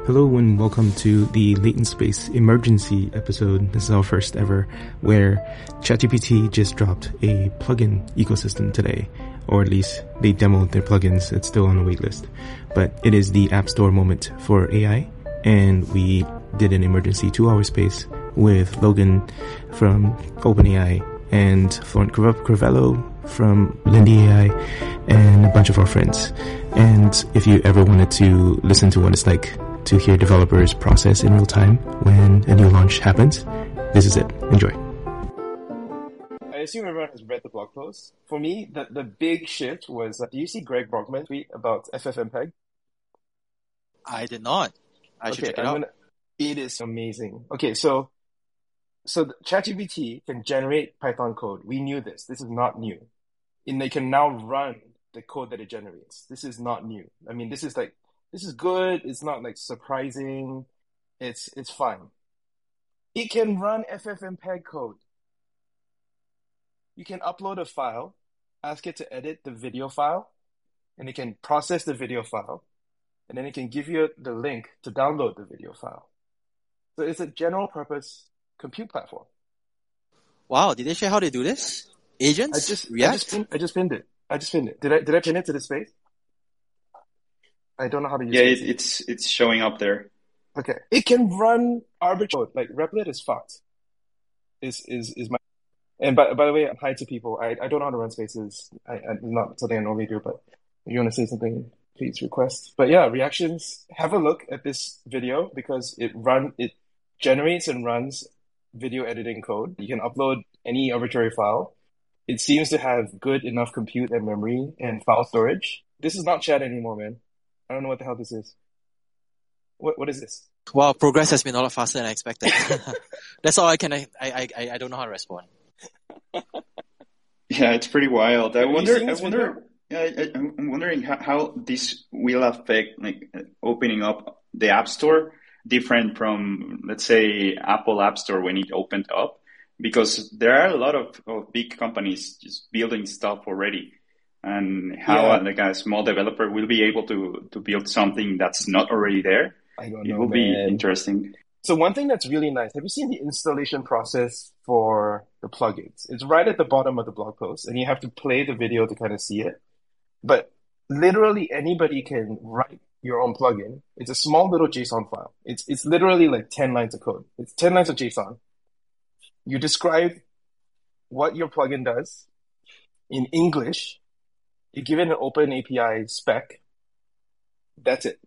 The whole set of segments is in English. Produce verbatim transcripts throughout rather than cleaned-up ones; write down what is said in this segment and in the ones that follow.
Hello and welcome to the Latent Space emergency episode. This is our first ever, where ChatGPT just dropped a plugin ecosystem today, or at least they demoed their plugins. It's still on the waitlist, but it is the App Store moment for A I, and we did an emergency two-hour space with Logan from OpenAI and Florent Crivello from Lindy A I and a bunch of our friends. And if you ever wanted to listen to what it's like to hear developers process in real time when a new launch happens, this is it. Enjoy. I assume everyone has read the blog post. For me, the, the big shift was, uh, do you see Greg Brockman's tweet about FFmpeg? I did not. I should okay, check it I'm out. Gonna, it is amazing. Okay, so so the ChatGPT can generate Python code. We knew this. This is not new. And they can now run the code that it generates. This is not new. I mean, this is like, this is good. It's not like surprising. It's it's fine. It can run FFmpeg code. You can upload a file, ask it to edit the video file, and it can process the video file, and then it can give you the link to download the video file. So it's a general purpose compute platform. Wow, did they share how they do this? Agents? I just React? I just pinned, I just pinned it. I just pinned it. Did I did I pin it to the space? I don't know how to use yeah, it. Yeah, it, it's it's showing up there. Okay. It can run arbitrary code. Like Replit is fucked. Is is is my and by by the way, hi to people. I, I don't know how to run spaces. I, I not something I normally do, but if you want to say something, please request. But yeah, reactions. Have a look at this video because it run it generates and runs video editing code. You can upload any arbitrary file. It seems to have good enough compute and memory and file storage. This is not chat anymore, man. I don't know what the hell this is. What what is this? Wow, progress has been a lot faster than I expected. That's all I can. I, I I I don't know how to respond. Yeah, it's pretty wild. I Have you wonder. seen I this wonder. Yeah, I, I'm wondering how, how this will affect like opening up the App Store, different from let's say Apple App Store when it opened up, because there are a lot of, of big companies just building stuff already. And how Yeah. like a small developer will be able to, to build something that's not already there. I don't It know, will be man. interesting. So one thing that's really nice, have you seen the installation process for the plugins? It's right at the bottom of the blog post, and you have to play the video to kind of see it. But literally anybody can write your own plugin. It's a small little JSON file. It's it's literally like ten lines of code. It's ten lines of JSON. You describe what your plugin does in English. You give it an open A P I spec. That's it.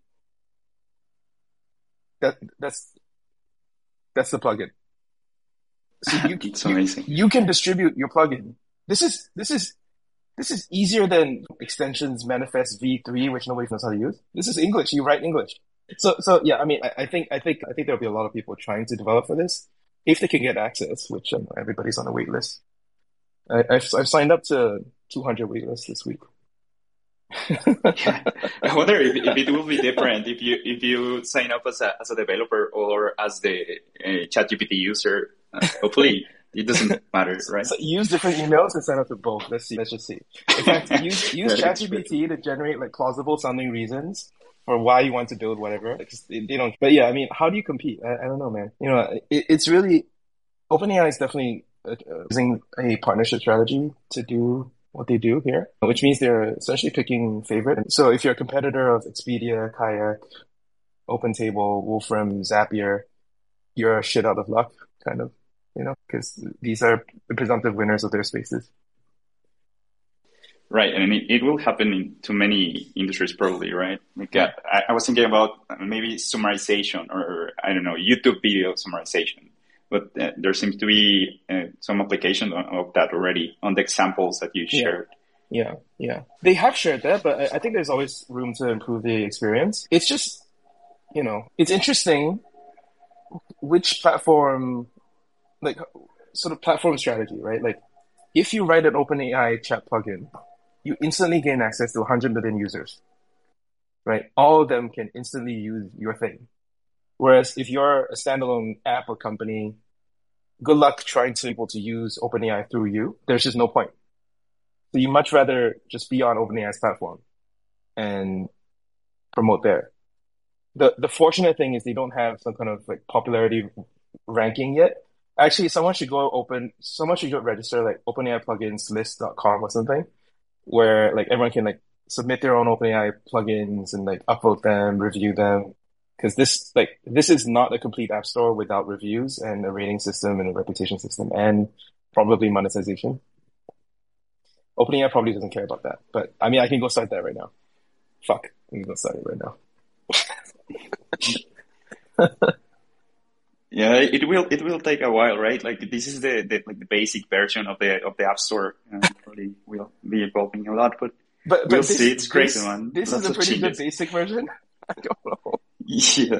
That that's that's the plugin. So you It's you, amazing. you can distribute your plugin. This is this is this is easier than extensions manifest v three, which nobody knows how to use. This is English. You write English. So so yeah. I mean, I, I think I think I think there'll be a lot of people trying to develop for this if they can get access, which um, everybody's on a wait list. I, I've I've signed up to two hundred wait lists this week. Yeah. I wonder if, if it will be different if you if you sign up as a as a developer or as the uh, ChatGPT user. Uh, hopefully, it doesn't matter, right? So use different emails and sign up to both. Let's see. Let's just see. In fact, use use Yeah, that's ChatGPT to generate like plausible sounding reasons for why you want to build whatever. Like, just- they they don't. But yeah, I mean, how do you compete? I, I don't know, man. You know, it, it's really OpenAI is definitely uh, uh, using a partnership strategy to do what they do here, which means they're essentially picking favorite. So if you're a competitor of Expedia, Kayak, OpenTable, Wolfram, Zapier, you're a shit out of luck, kind of, you know, because these are the presumptive winners of their spaces. Right, and it, it will happen in to many industries probably, right? Like uh, I, I was thinking about maybe summarization or I don't know YouTube video summarization, but uh, there seems to be uh, some application of, of that already on the examples that you Yeah. shared. Yeah, yeah. They have shared that, but I, I think there's always room to improve the experience. It's just, you know, it's interesting which platform, like, sort of platform strategy, right? Like, if you write an OpenAI chat plugin, you instantly gain access to one hundred million users, right? All of them can instantly use your thing. Whereas if you're a standalone app or company, good luck trying to be able to use OpenAI through you. There's just no point. So you much rather just be on OpenAI's platform and promote there. the the fortunate thing is they don't have some kind of like popularity ranking yet. Actually, someone should go open. Someone should go register like OpenAI plugins list dot com or something, where like everyone can like submit their own OpenAI plugins and like upvote them, review them. Because this like this is not a complete app store without reviews and a rating system and a reputation system and probably monetization. OpenAI probably doesn't care about that, but I mean I can go start that right now. Fuck, I can go start it right now. Yeah, it will it will take a while, right? Like this is the, the like the basic version of the of the App Store. Uh, probably will be evolving a lot, but, but, but we'll this, see. It's crazy, this, man. This Lots is a of pretty changes. good basic version. I don't know. Yeah.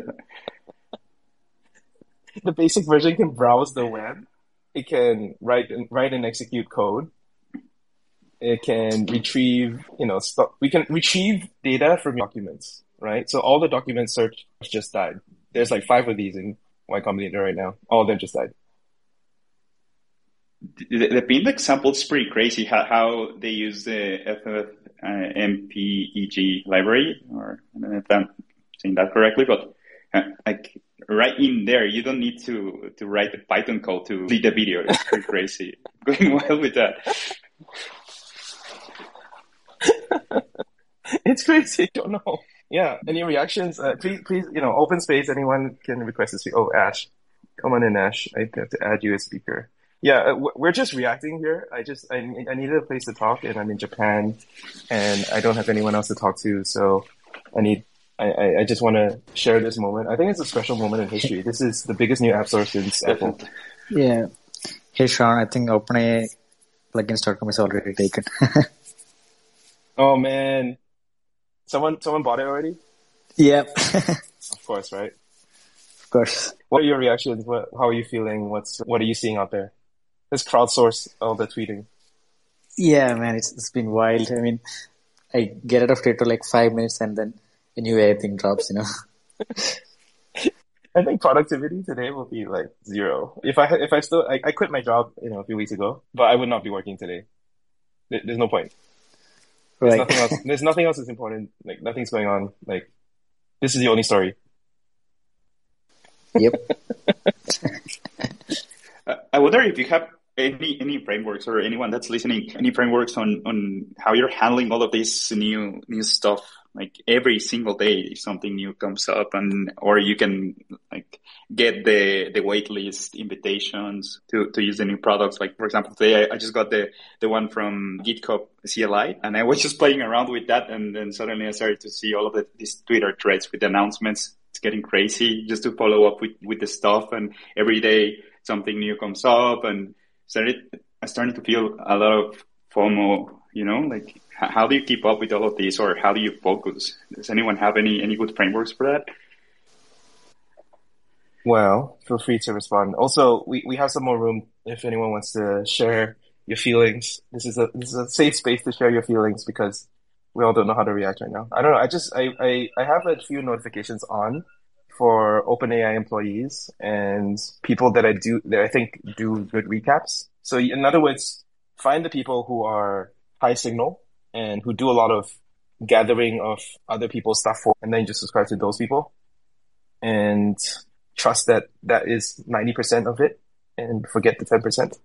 The basic version can browse the web. It can write and write and execute code. It can retrieve, you know, stuff. We can retrieve data from documents, right? So all the document search just died. There's like five of these in Y Combinator right now. All of them just died. The, the Pimp example is pretty crazy. How, how they use the F F M P E G library, or I don't know if I'm saying that correctly, but uh, like right in there, you don't need to to write the Python code to lead the video. It's pretty crazy. Going wild with that. It's crazy. I don't know. Yeah. Any reactions? Uh, please, please, you know, open space. Anyone can request to speak. Oh, Ash, come on in, Ash. I have to add you as speaker. Yeah, uh, we're just reacting here. I just I I needed a place to talk, and I'm in Japan, and I don't have anyone else to talk to. So I need. I, I just want to share this moment. I think it's a special moment in history. This is the biggest new app store since Apple. Yeah. Hey, Sean, I think OpenAI plugins dot com is already taken. Oh, man. Someone someone bought it already? Yep. Of course, right? Of course. What are your reactions? What, how are you feeling? What's What are you seeing out there? Let's crowdsource all the tweeting. Yeah, man, it's, it's been wild. I mean, I get out of Twitter like five minutes and then a new A I thing drops, you know. I think productivity today will be like zero. If I if I still I, I quit my job, you know, a few weeks ago, but I would not be working today. There, there's no point. There's Right. nothing else. There's nothing else that's important. Like nothing's going on. Like this is the only story. Yep. Uh, I wonder if you have any any frameworks, or anyone that's listening, any frameworks on, on how you're handling all of this new new stuff. Like every single day something new comes up, and or you can like get the the wait list invitations to, to use the new products. Like for example, today I, I just got the, the one from GitHub C L I, and I was just playing around with that, and then suddenly I started to see all of the, these Twitter threads with announcements. It's getting crazy just to follow up with, with the stuff, and every day something new comes up, and started I started to feel a lot of FOMO, you know, like h- how do you keep up with all of this, or how do you focus? Does anyone have any, any good frameworks for that? Well, feel free to respond. Also, we, we have some more room if anyone wants to share your feelings. This is a this is a safe space to share your feelings because we all don't know how to react right now. I don't know. I just I I, I have a few notifications on for OpenAI employees and people that I do that I think do good recaps. So in other words, find the people who are high signal and who do a lot of gathering of other people's stuff for, and then just subscribe to those people and trust that that is ninety percent of it and forget the ten percent.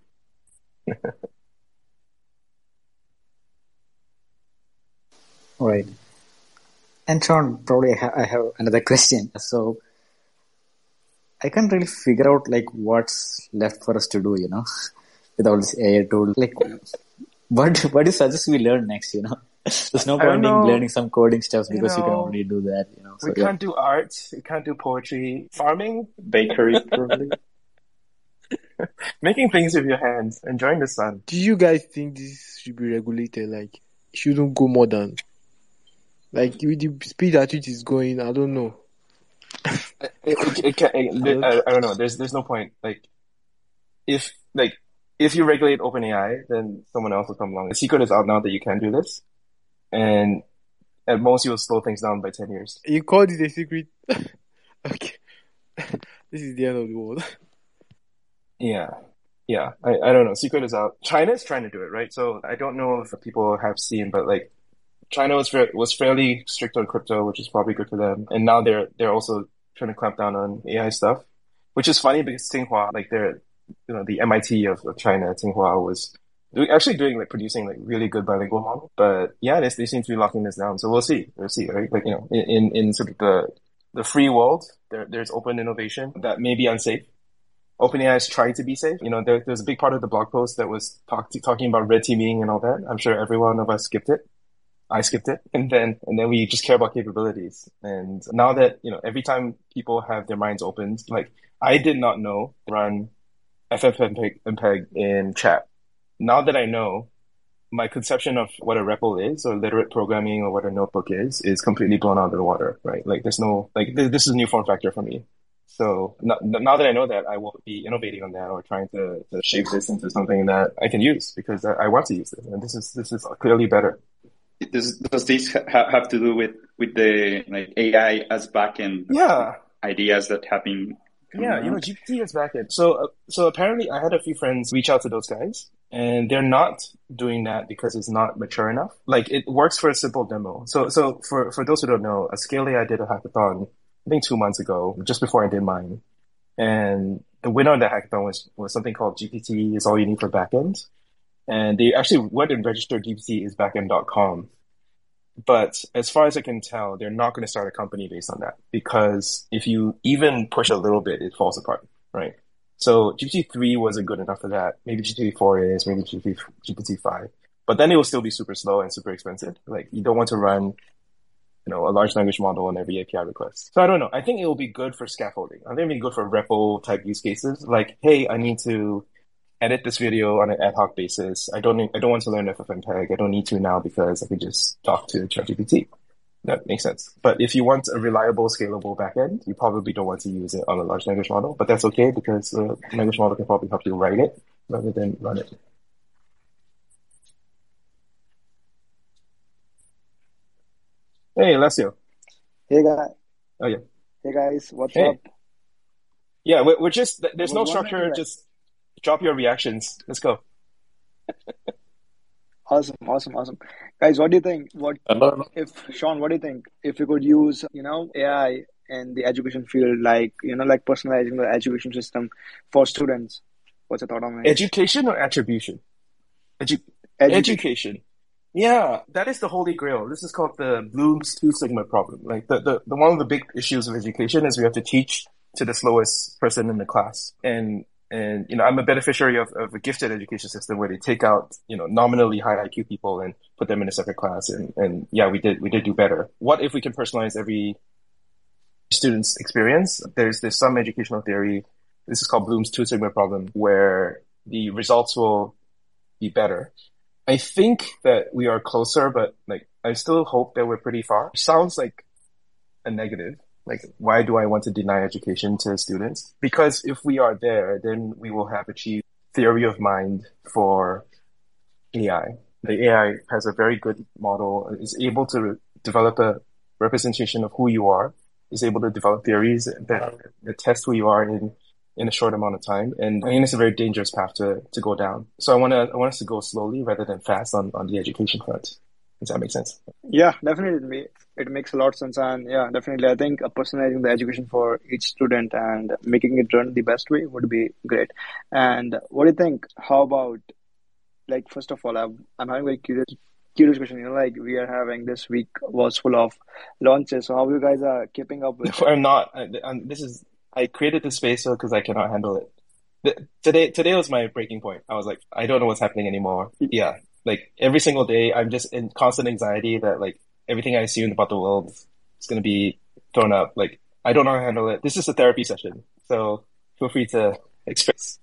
Right. And Sean, probably I, ha- I have another question. So I can't really figure out like what's left for us to do, you know, with all this A I tool. Like, what what do you suggest we learn next? You know, there's no I don't point in know. learning some coding stuff You because you can know, already do that. You know, so We yeah. can't do art. We can't do poetry. Farming, Bakery, probably. making things with your hands, enjoying the sun. Do you guys think this should be regulated? Like, it shouldn't go more than, like, with the speed at which it's going, I don't know. It, it, it can, it, I, I don't know. There's there's no point. Like, if like if you regulate OpenAI, then someone else will come along. The secret is out now that you can do this, and at most you will slow things down by ten years. You call this a secret? Okay. This is the end of the world. Yeah, yeah. I, I don't know. Secret is out. China's trying to do it, right? So I don't know if people have seen, but like China was fa- was fairly strict on crypto, which is probably good for them. And now they're they're also trying to clamp down on A I stuff, which is funny because Tsinghua, like they're you know the M I T of, of China, Tsinghua was doing, actually doing like producing like really good bilingual model. But yeah, they they seem to be locking this down. So we'll see, we'll see, right? Like you know, in in, in sort of the the free world, there there's open innovation that may be unsafe. OpenAI is trying to be safe. You know, there, there's a big part of the blog post that was talk, talking about red teaming and all that. I'm sure every one of us skipped it. I skipped it. And then, and then we just care about capabilities. And now that, you know, every time people have their minds opened, like I did not know run FFmpeg in chat. Now that I know, my conception of what a R E P L is or literate programming or what a notebook is, is completely blown out of the water, right? Like there's no, like th- this is a new form factor for me. So now, now that I know that, I will be innovating on that or trying to, to shape this into something that I can use because I, I want to use it. And this is, this is clearly better. Does, does this ha- have to do with, with the like A I as backend yeah. ideas that have been Yeah, around? you know, G P T is backend. So, uh, so apparently I had a few friends reach out to those guys and they're not doing that because it's not mature enough. Like it works for a simple demo. So, so for, for those who don't know, a Scale A I did a hackathon I think two months ago, just before I did mine. And the winner of the hackathon was, was something called G P T is all you need for backend. And they actually went and registered G P T is backend dot com. But as far as I can tell, they're not going to start a company based on that because if you even push a little bit, it falls apart, right? So G P T three wasn't good enough for that. Maybe G P T four is, maybe G P T five. But then it will still be super slow and super expensive. Like you don't want to run you know, a large language model on every A P I request. So I don't know. I think it will be good for scaffolding. I think it'll be good for R E P L type use cases. Like, hey, I need to edit this video on an ad hoc basis. I don't need, I don't want to learn FFmpeg. I don't need to now because I can just talk to ChatGPT. That makes sense. But if you want a reliable, scalable backend, you probably don't want to use it on a large language model. But that's okay because the language model can probably help you write it rather than run it. Hey, Alessio. Hey guys. Oh yeah. Hey guys, what's hey. up? Yeah, we're, we're just there's no Well, structure. like... Just drop your reactions. Let's go. Awesome, awesome, awesome, guys. What do you think? What Hello. if Sean? What do you think if we could use you know A I in the education field, like you know, like personalizing the education system for students? What's your thought on that? Education or attribution? Edu- Edu- education. Yeah, that is the holy grail. This is called the Bloom's two sigma problem. Like the, the, the one of the big issues of education is we have to teach to the slowest person in the class. And, and, you know, I'm a beneficiary of, of a gifted education system where they take out, you know, nominally high I Q people and put them in a separate class. And, and yeah, we did, we did do better. What if we can personalize every student's experience? There's, there's some educational theory. This is called Bloom's two sigma problem where the results will be better. I think that we are closer, but like, I still hope that we're pretty far. It sounds like a negative. Like, why do I want to deny education to students? Because if we are there, then we will have achieved theory of mind for A I. The A I has a very good model, is able to develop a representation of who you are, is able to develop theories that, that test who you are in in a short amount of time. And I think it's a very dangerous path to, to go down. So I want to, I want us to go slowly rather than fast on, on the education front. Does that make sense? Yeah, definitely. It makes a lot of sense. And yeah, definitely. I think personalizing the education for each student and making it run the best way would be great. And what do you think? How about, like, first of all, I'm, I'm having a very curious, curious question. You know, like we are having this week was full of launches. So how you guys are keeping up with No, I'm not. I, I'm, this is, I created this space because I cannot handle it. The, today, today was my breaking point. I was like, I don't know what's happening anymore. Yeah. Like every single day, I'm just in constant anxiety that like everything I assumed about the world is going to be thrown up. Like, I don't know how to handle it. This is a therapy session. So feel free to express.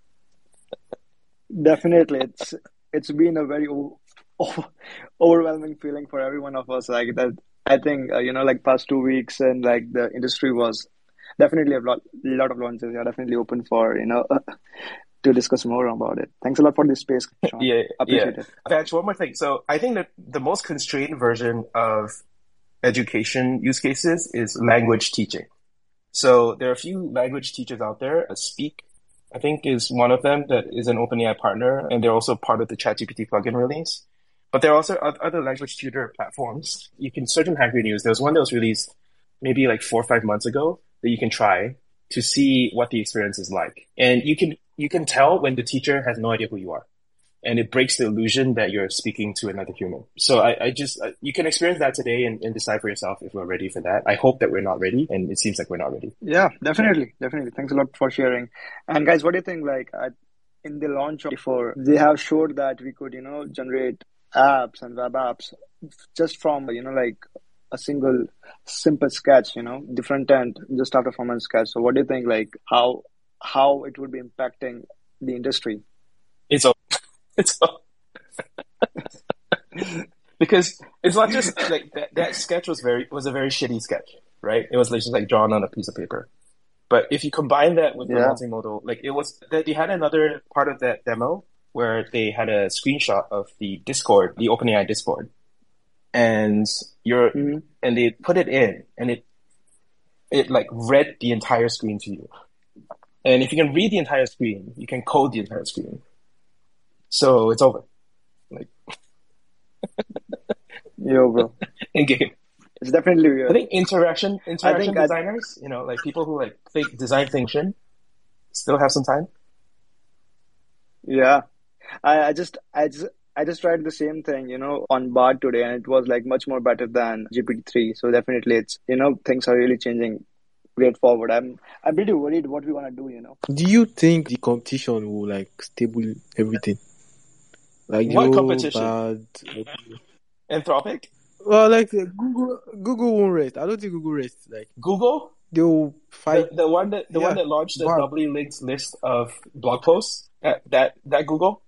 Definitely. It's, it's been a very o- o- overwhelming feeling for every one of us. Like that, I think, uh, you know, like past two weeks and like the industry was definitely a lot, lot of launches. You're definitely open for, you know, to discuss more about it. Thanks a lot for this space, Sean. Yeah, Appreciate yeah. it. Actually, one more thing. So I think that the most constrained version of education use cases is language teaching. So there are a few language teachers out there. Speak, I think, is one of them that is an OpenAI partner, and they're also part of the ChatGPT plugin release. But there are also other language tutor platforms. You can search on Hacker News. There was one that was released maybe like four or five months ago that you can try to see what the experience is like. And you can you can tell when the teacher has no idea who you are. And it breaks the illusion that you're speaking to another human. So I, I just, uh, you can experience that today and, and decide for yourself if we're ready for that. I hope that we're not ready, and it seems like we're not ready. Yeah, definitely. Definitely. Thanks a lot for sharing. And guys, what do you think? Like, I, in the launch of before, they have showed that we could, you know, generate apps and web apps just from, you know, like a single simple sketch, you know, the front end, just after from a sketch. So what do you think, like, how, how it would be impacting the industry? It's a It's because it's not just like that, that sketch was very was a very shitty sketch, right? It was like just like drawn on a piece of paper. But if you combine that with the Yeah. multimodal, like it was that they had another part of that demo where they had a screenshot of the Discord, the OpenAI Discord, and you're Mhm. and they put it in, and it it like read the entire screen to you. And if you can read the entire screen, you can code the entire screen. So it's over. Like Yo, bro. in game. It's definitely I weird. think interaction interaction I- designers, you know, like people who like think design function, still have some time. Yeah. I, I just, I just, I just tried the same thing, you know, on Bard today, and it was like much more better than G P T three. So definitely it's, you know, things are really changing great forward. I'm, I'm pretty worried what we want to do, you know. Do you think the competition will like stable everything? Like What Joe, competition? Bard, Anthropic, well, like uh, Google, Google won't rest. I don't think Google rests. Like Google, they will the, fight. the one that the Yeah. one that launched the Bard. doubly linked list of blog posts. That that, that Google.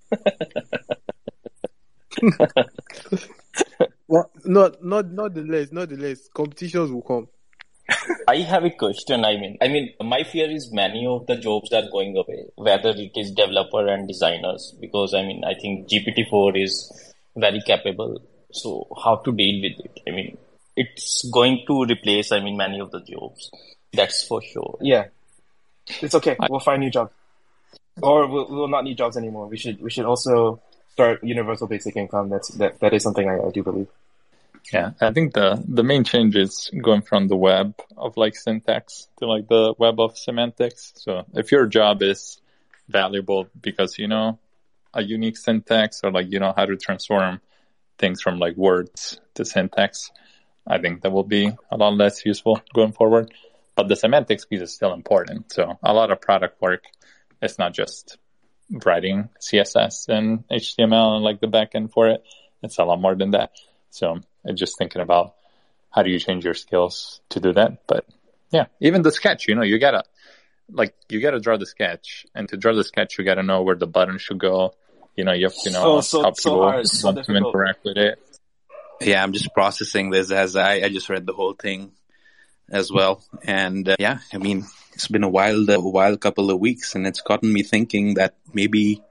Well, not, not, not the less, not the less. Competitions will come. I have a question. I mean, I mean, my fear is many of the jobs are going away, whether it is developer and designers, because I mean, I think G P T four is very capable. So how to deal with it? I mean, it's going to replace, I mean, many of the jobs. That's for sure. Yeah, it's okay. We'll find new jobs, or we'll we'll not need jobs anymore. We should we should also start universal basic income. That's that that is something I, I do believe. Yeah, I think the, the main change is going from the web of like syntax to like the web of semantics. So if your job is valuable because you know a unique syntax or like you know how to transform things from like words to syntax, I think that will be a lot less useful going forward. But the semantics piece is still important. So a lot of product work, it's not just writing C S S and H T M L and like the backend for it. It's a lot more than that. So I'm just thinking about how do you change your skills to do that. But yeah, even the sketch, you know, you gotta, like, you gotta draw the sketch. And to draw the sketch, you gotta know where the button should go. You know, you have to know So so how so people hard, so want to difficult. interact with it. Yeah, I'm just processing this as I, I just read the whole thing as well. And uh, yeah, I mean, it's been a wild, a wild couple of weeks, and it's gotten me thinking that maybe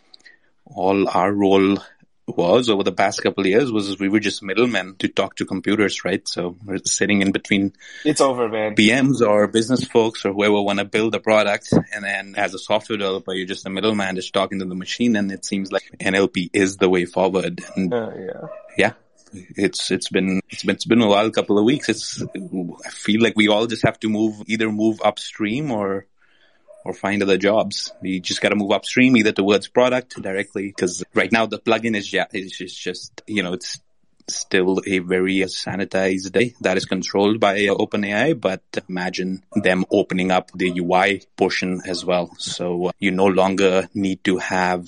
all our role was over the past couple of years was we were just middlemen to talk to computers, right? So we're sitting in between It's over, man. P Ms or business folks or whoever want to build a product, and then as a software developer, you're just a middleman just talking to the machine, and it seems like N L P is the way forward. And Uh, yeah. yeah, it's it's been it's been it's been a wild couple of weeks. It's I feel like we all just have to move either move upstream or or find other jobs. We just got to move upstream either towards product directly, because right now the plugin is ja- is just, just you know it's still a very sanitized day that is controlled by uh, OpenAI. But imagine them opening up the U I portion as well, so uh, you no longer need to have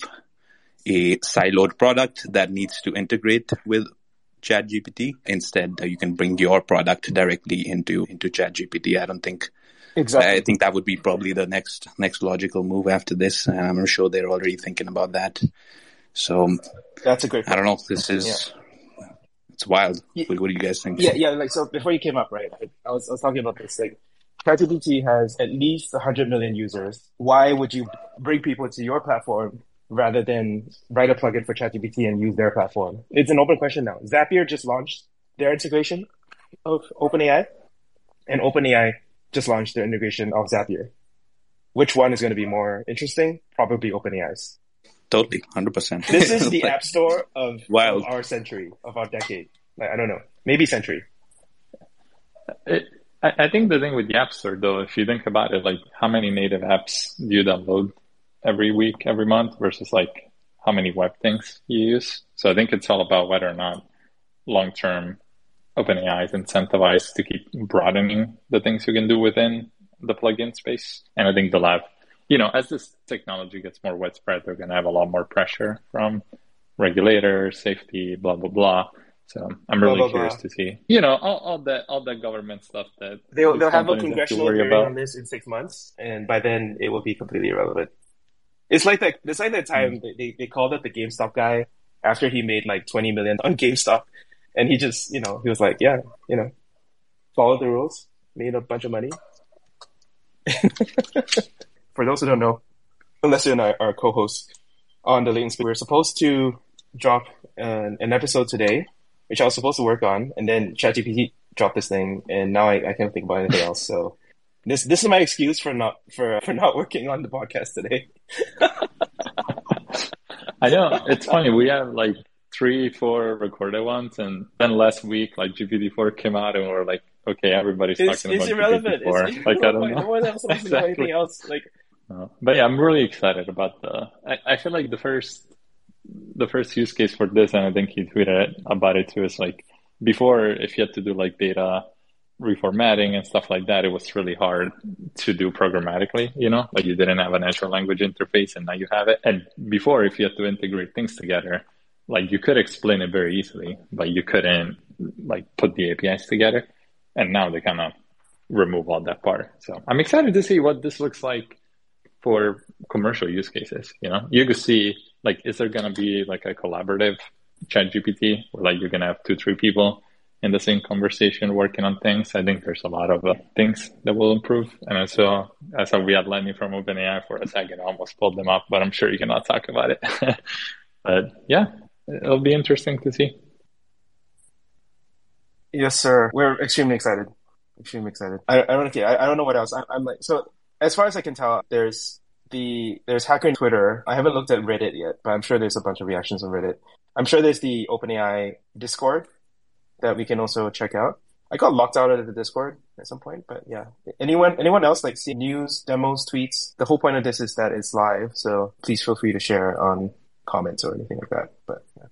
a siloed product that needs to integrate with ChatGPT. Instead, uh, you can bring your product directly into into ChatGPT. I don't think. Exactly. I think that would be probably the next next logical move after this, and I'm sure they're already thinking about that. So That's a great I don't point. know. This is it's wild. Yeah. What, what do you guys think? Yeah, yeah. Like so, before you came up, right? I, I was I was talking about this. Like, ChatGPT has at least one hundred million users. Why would you bring people to your platform rather than write a plugin for ChatGPT and use their platform? It's an open question now. Zapier just launched their integration of OpenAI, and OpenAI just launched their integration of Zapier. Which one is going to be more interesting? Probably OpenAI's. totally, one hundred percent. This is the Like, app store of, wild. of our century, of our decade. Like, I don't know, maybe century. It, I, I think the thing with the App Store, though, if you think about it, like how many native apps do you download every week, every month, versus like how many web things you use? So I think it's all about whether or not long-term OpenAI is incentivized to keep broadening the things you can do within the plugin space. And I think they'll have, you know, as this technology gets more widespread, they're going to have a lot more pressure from regulators, safety, blah, blah, blah. So I'm really Blah, blah, curious blah. to see, you know, all, all that all that government stuff that They'll these they'll have a companies to congressional worry hearing about. on this in six months, and by then it will be completely irrelevant. It's like that. It's like that time they, they they called up the GameStop guy after he made like twenty million on GameStop, and he just you know he was like, yeah, you know, followed the rules, made a bunch of money. For those who don't know, Alessio and I are co-hosts on the Latent Space. We're supposed to drop an, an episode today, which I was supposed to work on, and then ChatGPT dropped this thing, and now I, I can't think about anything else. So this this is my excuse for not for for not working on the podcast today. I know, it's funny. We have like three, four recorded ones, and then last week, like G P T four came out, and we're like, okay, everybody's It's talking it's about irrelevant. G P T four. It's, Like, I don't no know. one else wants to know Exactly. anything else. Like, Uh, but yeah, I'm really excited about the. I, I feel like the first, the first use case for this, and I think he tweeted about it too, is like before, if you had to do like data reformatting and stuff like that, it was really hard to do programmatically. You know, like you didn't have a natural language interface, and now you have it. And before, if you had to integrate things together, like you could explain it very easily, but you couldn't like put the A P Is together. And now they kind of remove all that part. So I'm excited to see what this looks like for commercial use cases. You know, you could see like, is there going to be like a collaborative ChatGPT where like you're going to have two, three people in the same conversation working on things? I think there's a lot of uh, things that will improve. And I saw, I saw we had Lenny from OpenAI for a second, I almost pulled them up, but I'm sure you cannot talk about it. But yeah, it'll be interesting to see. yes, sir. We're extremely excited. Extremely excited. I, I don't know. I, I don't know what else. I, I'm like, so as far as I can tell, there's the, there's Hacker in Twitter. I haven't looked at Reddit yet, but I'm sure there's a bunch of reactions on Reddit. I'm sure there's the OpenAI Discord that we can also check out. I got locked out of the Discord at some point, but yeah. Anyone, anyone else like see news, demos, tweets? The whole point of this is that it's live, so please feel free to share on comments or anything like that. But yeah.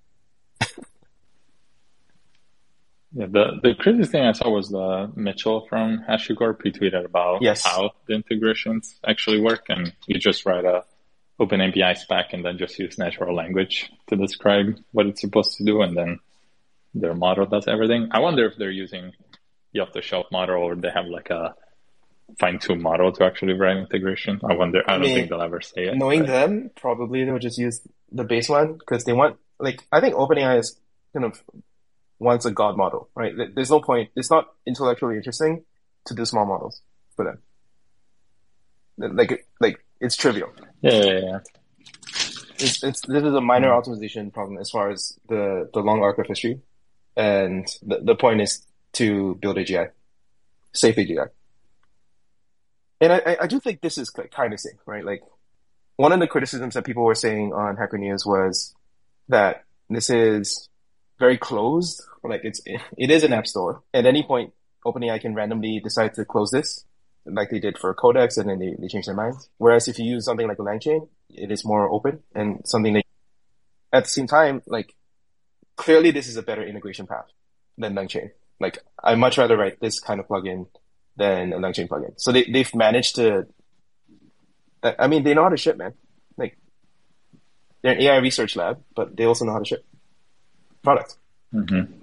Yeah, the, the craziest thing I saw was the Mitchell from HashiCorp. He tweeted about Yes. how the integrations actually work, and you just write a OpenAPI spec and then just use natural language to describe what it's supposed to do, and then their model does everything. I wonder if they're using the off-the-shelf model or they have like a fine-tuned model to actually write integration. I wonder. I, I don't mean, think they'll ever say it. Knowing but- them, probably they'll just use the base one because they want, like, I think OpenAI is kind of wants a God model, right? There- There's no point. It's not intellectually interesting to do small models for them. Like, like it's trivial. Yeah, yeah, yeah. It's, it's this is a minor optimization problem as far as the the long arc of history, and the the point is to build A G I, safe A G I. And I I- I do think this is kind of safe, right? Like one of the criticisms that people were saying on Hacker News was that this is very closed. Like it's it is an app store. At any point, OpenAI can randomly decide to close this, like they did for Codex, and then they, they changed their minds. Whereas if you use something like a LangChain, it is more open and something that, at the same time, like clearly this is a better integration path than LangChain. Like I'd much rather write this kind of plugin than a LangChain plugin. So they they've managed to. I mean, they know how to ship, man. Like they're an A I research lab, but they also know how to ship product. Mm-hmm.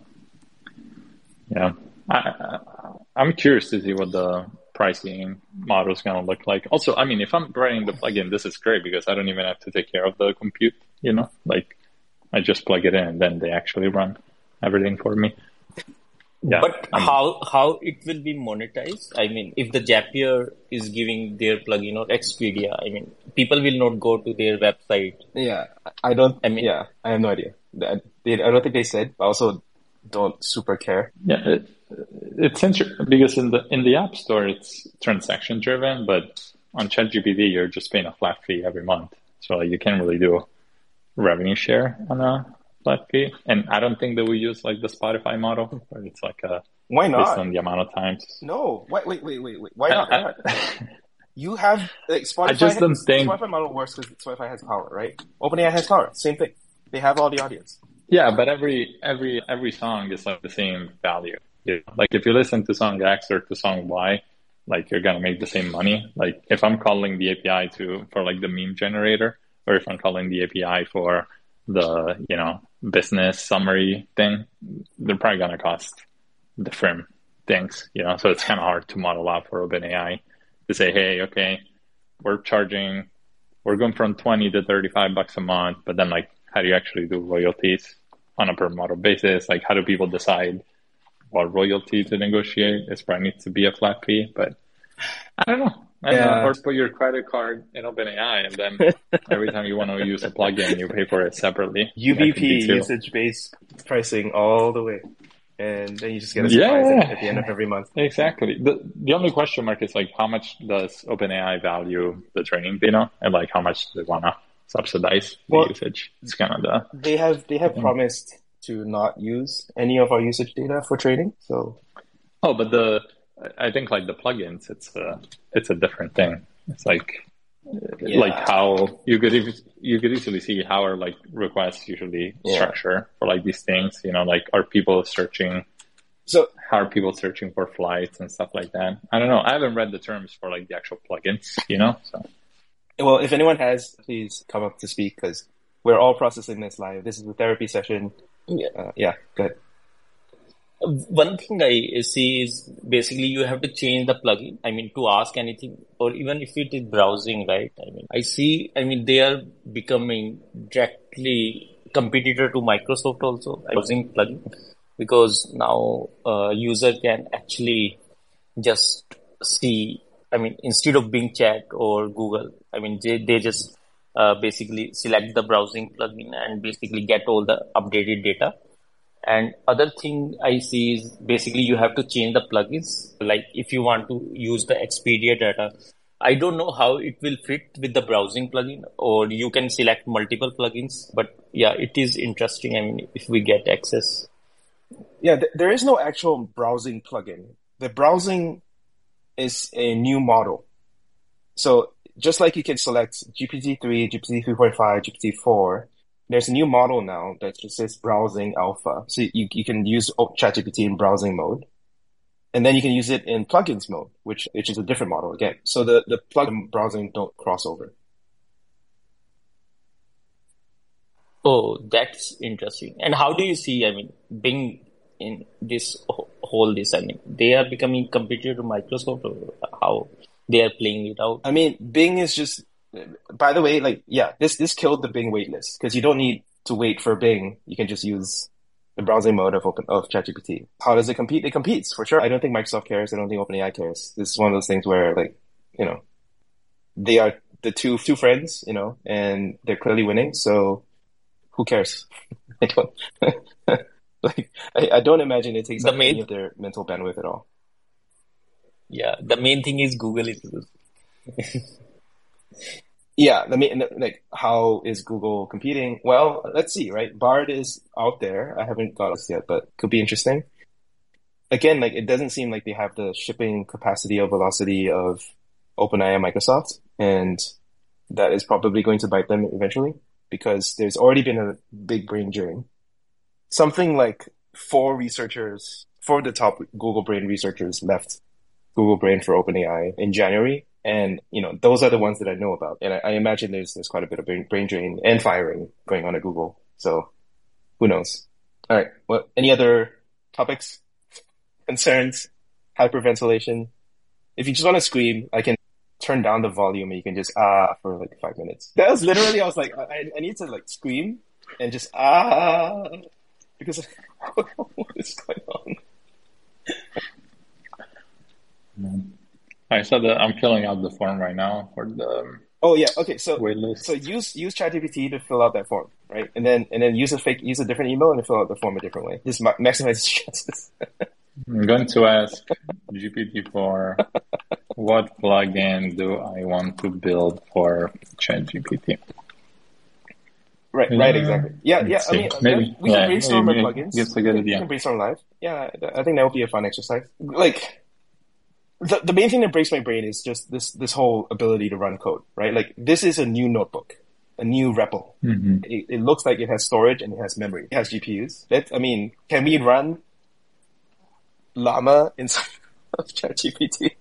Yeah, I, I, I'm curious to see what the pricing model is going to look like. Also, I mean, if I'm writing the plugin, this is great because I don't even have to take care of the compute, you know, like I just plug it in and then they actually run everything for me. Yeah. But I'm- how how it will be monetized? I mean, if the Zapier is giving their plugin or Expedia, I mean, people will not go to their website. Yeah, I don't. I mean- yeah, I have no idea. They, they, I don't think they said. I also don't super care. Yeah, it, it's interesting because in the in the App Store it's transaction driven, but on ChatGPT you're just paying a flat fee every month, so like, you can't really do revenue share on a flat fee. And I don't think that we use like the Spotify model where it's like a Why not? based on the amount of times. No, wait, wait, wait, wait, wait. Why not? I, Why not? You have like Spotify. I just don't has, think Spotify model works because Spotify has power, right? OpenAI has power. Same thing. They have all the audience. Yeah, but every every every song is like the same value. You know? Like if you listen to song X or to song Y, like you're gonna make the same money. Like if I'm calling the A P I to for like the meme generator, or if I'm calling the A P I for the you know business summary thing, they're probably gonna cost different things. You know, so it's kind of hard to model out for OpenAI to say, hey, okay, we're charging, we're going from twenty to thirty-five bucks a month, but then like, how do you actually do royalties on a per model basis? Like, how do people decide what royalty to negotiate? It probably needs to be a flat fee, but I don't know. I don't Yeah. know. Or put your credit card in OpenAI, and then every time you want to use a plugin, you pay for it separately. U B That could be P, too. usage-based pricing all the way. And then you just get a surprise Yeah. at, at the end of every month. Exactly. The the only question mark is like, how much does OpenAI value the training data, and like how much do they want to subsidize the Well, usage? It's kind of the They have they have Mm. promised to not use any of our usage data for trading. So oh, but the I think like the plugins, it's a it's a different thing. It's like Yeah. like how you could eas- you could easily see how are like requests usually Yeah. structure for like these things. You know, like are people searching? so How are people searching for flights and stuff like that? I don't know. I haven't read the terms for like the actual plugins. You know, so. well, if anyone has, please come up to speak because we're all processing this live. This is a therapy session. Yeah. Uh, yeah, go ahead. One thing I see is basically you have to change the plugin. I mean, to ask anything, or even if it is browsing, right? I mean, I see, I mean, they are becoming directly competitor to Microsoft also, browsing plugin, because now uh, user can actually just see, I mean, instead of Bing Chat or Google, I mean, they, they just uh, basically select the browsing plugin and basically get all the updated data. And other thing I see is basically you have to change the plugins. Like if you want to use the Expedia data, I don't know how it will fit with the browsing plugin, or you can select multiple plugins. But yeah, it is interesting. I mean, if we get access. Yeah, th- there is no actual browsing plugin. The browsing is a new model. So just like you can select G P T three, G P T three point five, G P T four, there's a new model now that just says browsing alpha. So you, you can use ChatGPT in browsing mode. And then you can use it in plugins mode, which which is a different model again. So the, the plugin browsing don't cross over. Oh, that's interesting. And how do you see, I mean, Bing in this whole this? I mean, they are becoming competitor to Microsoft, or how they are playing it out? I mean, Bing is just, by the way, like, yeah, this, this killed the Bing waitlist because you don't need to wait for Bing. You can just use the browsing mode of open, of ChatGPT. How does it compete? It competes for sure. I don't think Microsoft cares. I don't think OpenAI cares. This is one of those things where, like, you know, they are the two, two friends, you know, and they're clearly winning. So who cares? I don't, like, I, I don't imagine it takes The up main- any of their mental bandwidth at all. Yeah, the main thing is Google is. Yeah, I mean, like, how is Google competing? Well, let's see, right? Bard is out there. I haven't got this yet, but could be interesting. Again, like, it doesn't seem like they have the shipping capacity or velocity of OpenAI and Microsoft, and that is probably going to bite them eventually because there's already been a big brain drain. Something like four researchers, four of the top Google Brain researchers left Google Brain for OpenAI in January. And, you know, those are the ones that I know about. And I, I imagine there's there's quite a bit of brain, brain drain and firing going on at Google. So who knows? All right. Well, any other topics, concerns, hyperventilation? If you just want to scream, I can turn down the volume and you can just ah for like five minutes. That was literally, I was like, I, I need to like scream and just ah because what is going on? Mm. I said that I'm filling out the form right now for the Oh yeah, okay. So waitlist. so use use ChatGPT to fill out that form, right? And then and then use a fake use a different email and fill out the form a different way. Just ma- maximize chances. I'm going to ask G P T four what plugin do I want to build for ChatGPT. Right, right, exactly. Yeah, yeah. I mean, maybe. we yeah, can brainstorm maybe our plugins. It's a good we idea. can brainstorm live. Yeah, I think that would be a fun exercise. Like, the the main thing that breaks my brain is just this this whole ability to run code, right? Like, this is a new notebook, a new R E P L. Mm-hmm. It, it looks like it has storage and it has memory. It has G P Us. That, I mean, can we run Llama inside of ChatGPT?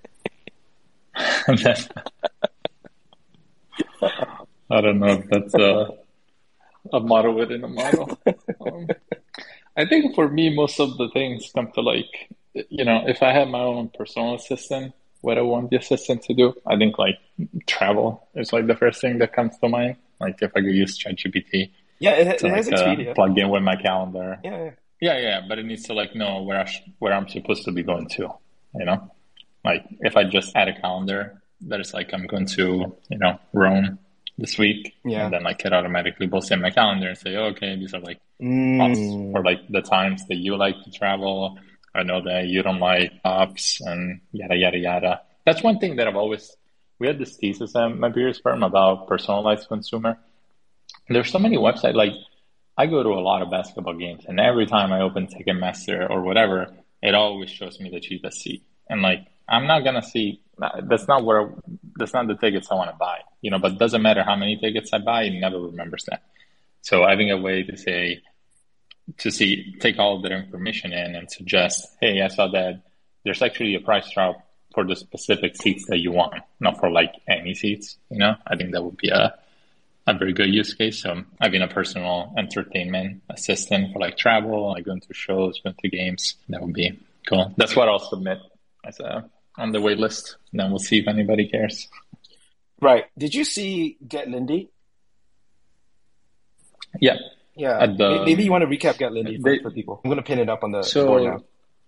I don't know if that's a, a model within a model. Um, I think for me, most of the things come to like, you know, if I had my own personal assistant, what I want the assistant to do, I think like travel is like the first thing that comes to mind. Like if I could use ChatGPT Yeah, it, to it has like, its uh, speed, yeah. plug in with my calendar. Yeah, yeah. Yeah, yeah, but it needs to like know where I sh- where I'm supposed to be going to, you know? Like if I just add a calendar that is like I'm going to, you know, Rome this week, Yeah. and then like it automatically builds in my calendar and say, oh, okay, these are like Mm. ops or like the times that you like to travel. I know that you don't like ops and yada yada yada. That's one thing that I've always. We had this thesis at my previous firm about personalized consumer. There's so many websites. Like I go to a lot of basketball games, and every time I open Ticketmaster or whatever, it always shows me the cheapest seat. And like I'm not gonna see. That's not where. That's not the tickets I want to buy. You know, but it doesn't matter how many tickets I buy. It never remembers that. So having a way to say, to see, take all of their information in and suggest, hey, I saw that there's actually a price drop for the specific seats that you want, not for like any seats, you know, I think that would be a, a very good use case. So having a personal entertainment assistant for like travel, like going to shows, going to games, that would be cool. That's what I'll submit as a, on the wait list. Then we'll see if anybody cares. Right. Did you see Get Lindy? Yeah. Yeah. The, Maybe you want to recap Get Lindy for, they, for people. I'm going to pin it up on the so, board now.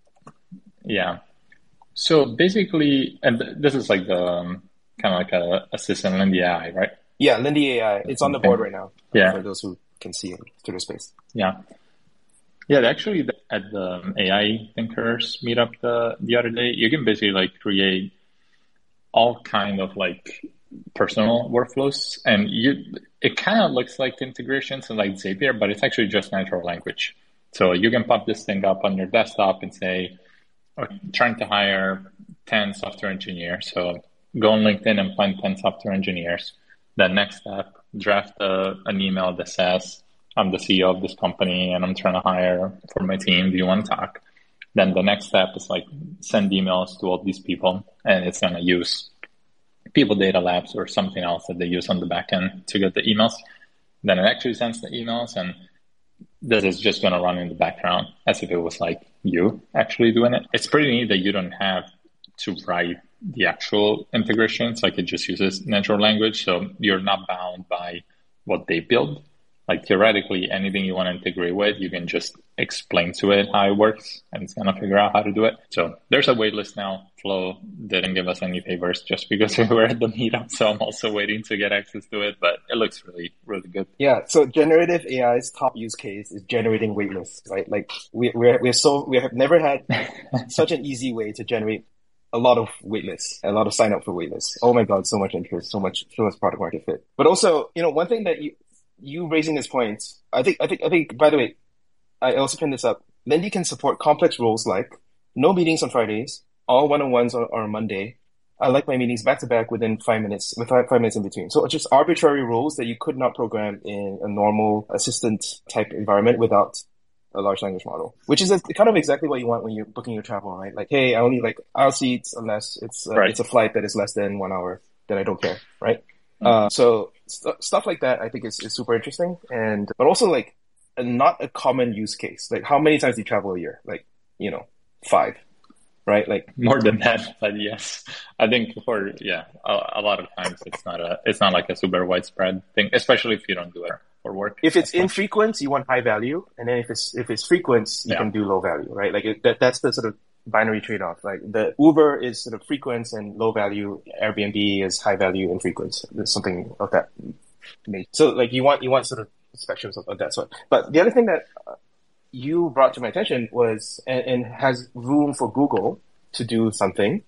Yeah. So basically, and this is like the um, kind of like a assistant Lindy A I, right? Yeah, Lindy A I. It's on the board right now. Yeah. For those who can see it through the space. Yeah. Yeah, actually at the A I Thinkers meetup the, the other day, you can basically like create all kind of like personal workflows, and you it kind of looks like integrations in like Zapier, but it's actually just natural language. So you can pop this thing up on your desktop and say, I'm trying to hire ten software engineers. So go on LinkedIn and find ten software engineers. Then next step, draft a, an email that says, I'm the C E O of this company and I'm trying to hire for my team. Do you want to talk? Then the next step is like send emails to all these people, and it's going to use People Data Labs or something else that they use on the back end to get the emails. Then it actually sends the emails, and this is just going to run in the background as if it was like you actually doing it. It's pretty neat that you don't have to write the actual integrations. Like it just uses natural language. So you're not bound by what they build. Like theoretically, anything you want to integrate with, you can just explain to it how it works, and it's going to figure out how to do it. So there's a wait list now. Flo didn't give us any favors just because we were at the meetup. So I'm also waiting to get access to it, but it looks really, really good. Yeah. So generative A I's top use case is generating wait lists, right? Like we, we're, we're so, we have never had such an easy way to generate a lot of wait lists, a lot of sign up for wait lists. Oh my God, so much interest, so much, so much product market fit. But also, you know, one thing that you, you raising this point, I think, I think, I think, by the way, I also pinned this up. Lindy can support complex roles like no meetings on Fridays, all one-on-ones are, are on Monday. I like my meetings back to back within five minutes, with five, five minutes in between. So just arbitrary rules that you could not program in a normal assistant type environment without a large language model, which is a, kind of exactly what you want when you're booking your travel, right? Like, hey, I only like aisle seats unless it's, uh, right. it's a flight that is less than one hour, then I don't care, right? Uh, so st- stuff like that, I think is, is super interesting. And, but also like a, not a common use case. Like how many times do you travel a year? Like, you know, five, right? Like more than that, but yes, I think for, yeah, a, a lot of times it's not a, it's not like a super widespread thing, especially if you don't do it for work. If it's infrequent, you want high value. And then if it's, if it's frequent, you yeah. can do low value, right? Like it, that, that's the sort of binary trade-off. Like the Uber is sort of frequent and low value. Airbnb is high value and frequent. There's something of that nature. So like you want, you want sort of spectrums of, of that sort. But the other thing that uh, you brought to my attention was, and, and has room for Google to do something,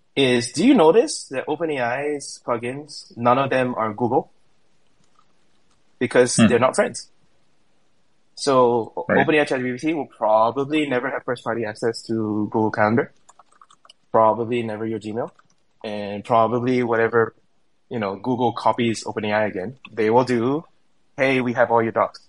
is do you notice that OpenAI's plugins, none of them are Google? because Hmm. they're not friends. So Right. OpenAI ChatGPT will probably never have first-party access to Google Calendar, probably never your Gmail, and probably whatever, you know, Google copies OpenAI again, they will do, hey, we have all your docs.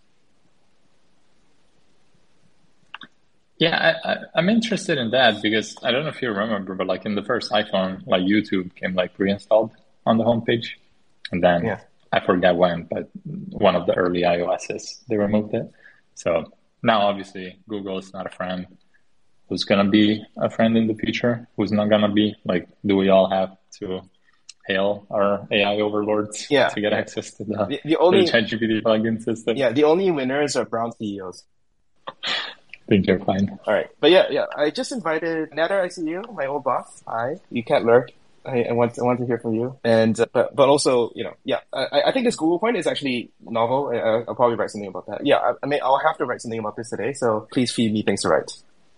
Yeah, I, I, I'm interested in that because I don't know if you remember, but like in the first iPhone, like YouTube came like pre-installed on the homepage, and then Yeah. I forget when, but one of the early iOSs they removed it. So now obviously Google is not a friend. Who's gonna be a friend in the future? Who's not gonna be? Like, do we all have to hail our A I overlords Yeah. to get access to the, The, the only, the ChatGPT plugin system? yeah, the only winners are brown C E Os. I think you're fine. All right, but yeah, yeah. I just invited Nader. I see you, my old boss. Hi, you can't lurk. I, I want, I want to hear from you. And uh, but, but also, you know, yeah. I, I think this Google point is actually novel. I, I'll probably write something about that. Yeah, I, I mean, I'll have to write something about this today. So please feed me things to write.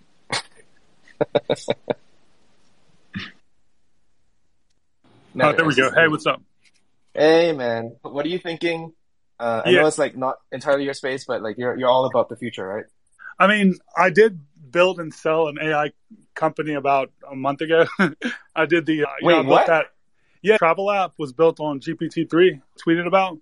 Oh, there we go. Hey, what's up? Hey, man. What are you thinking? Uh, I Yeah. know it's like not entirely your space, but like you're you're all about the future, right? I mean, I did build and sell an A I company about a month ago. I did the, uh, you Wait, know, I built what? that. Yeah, travel app was built on G P T three, tweeted about.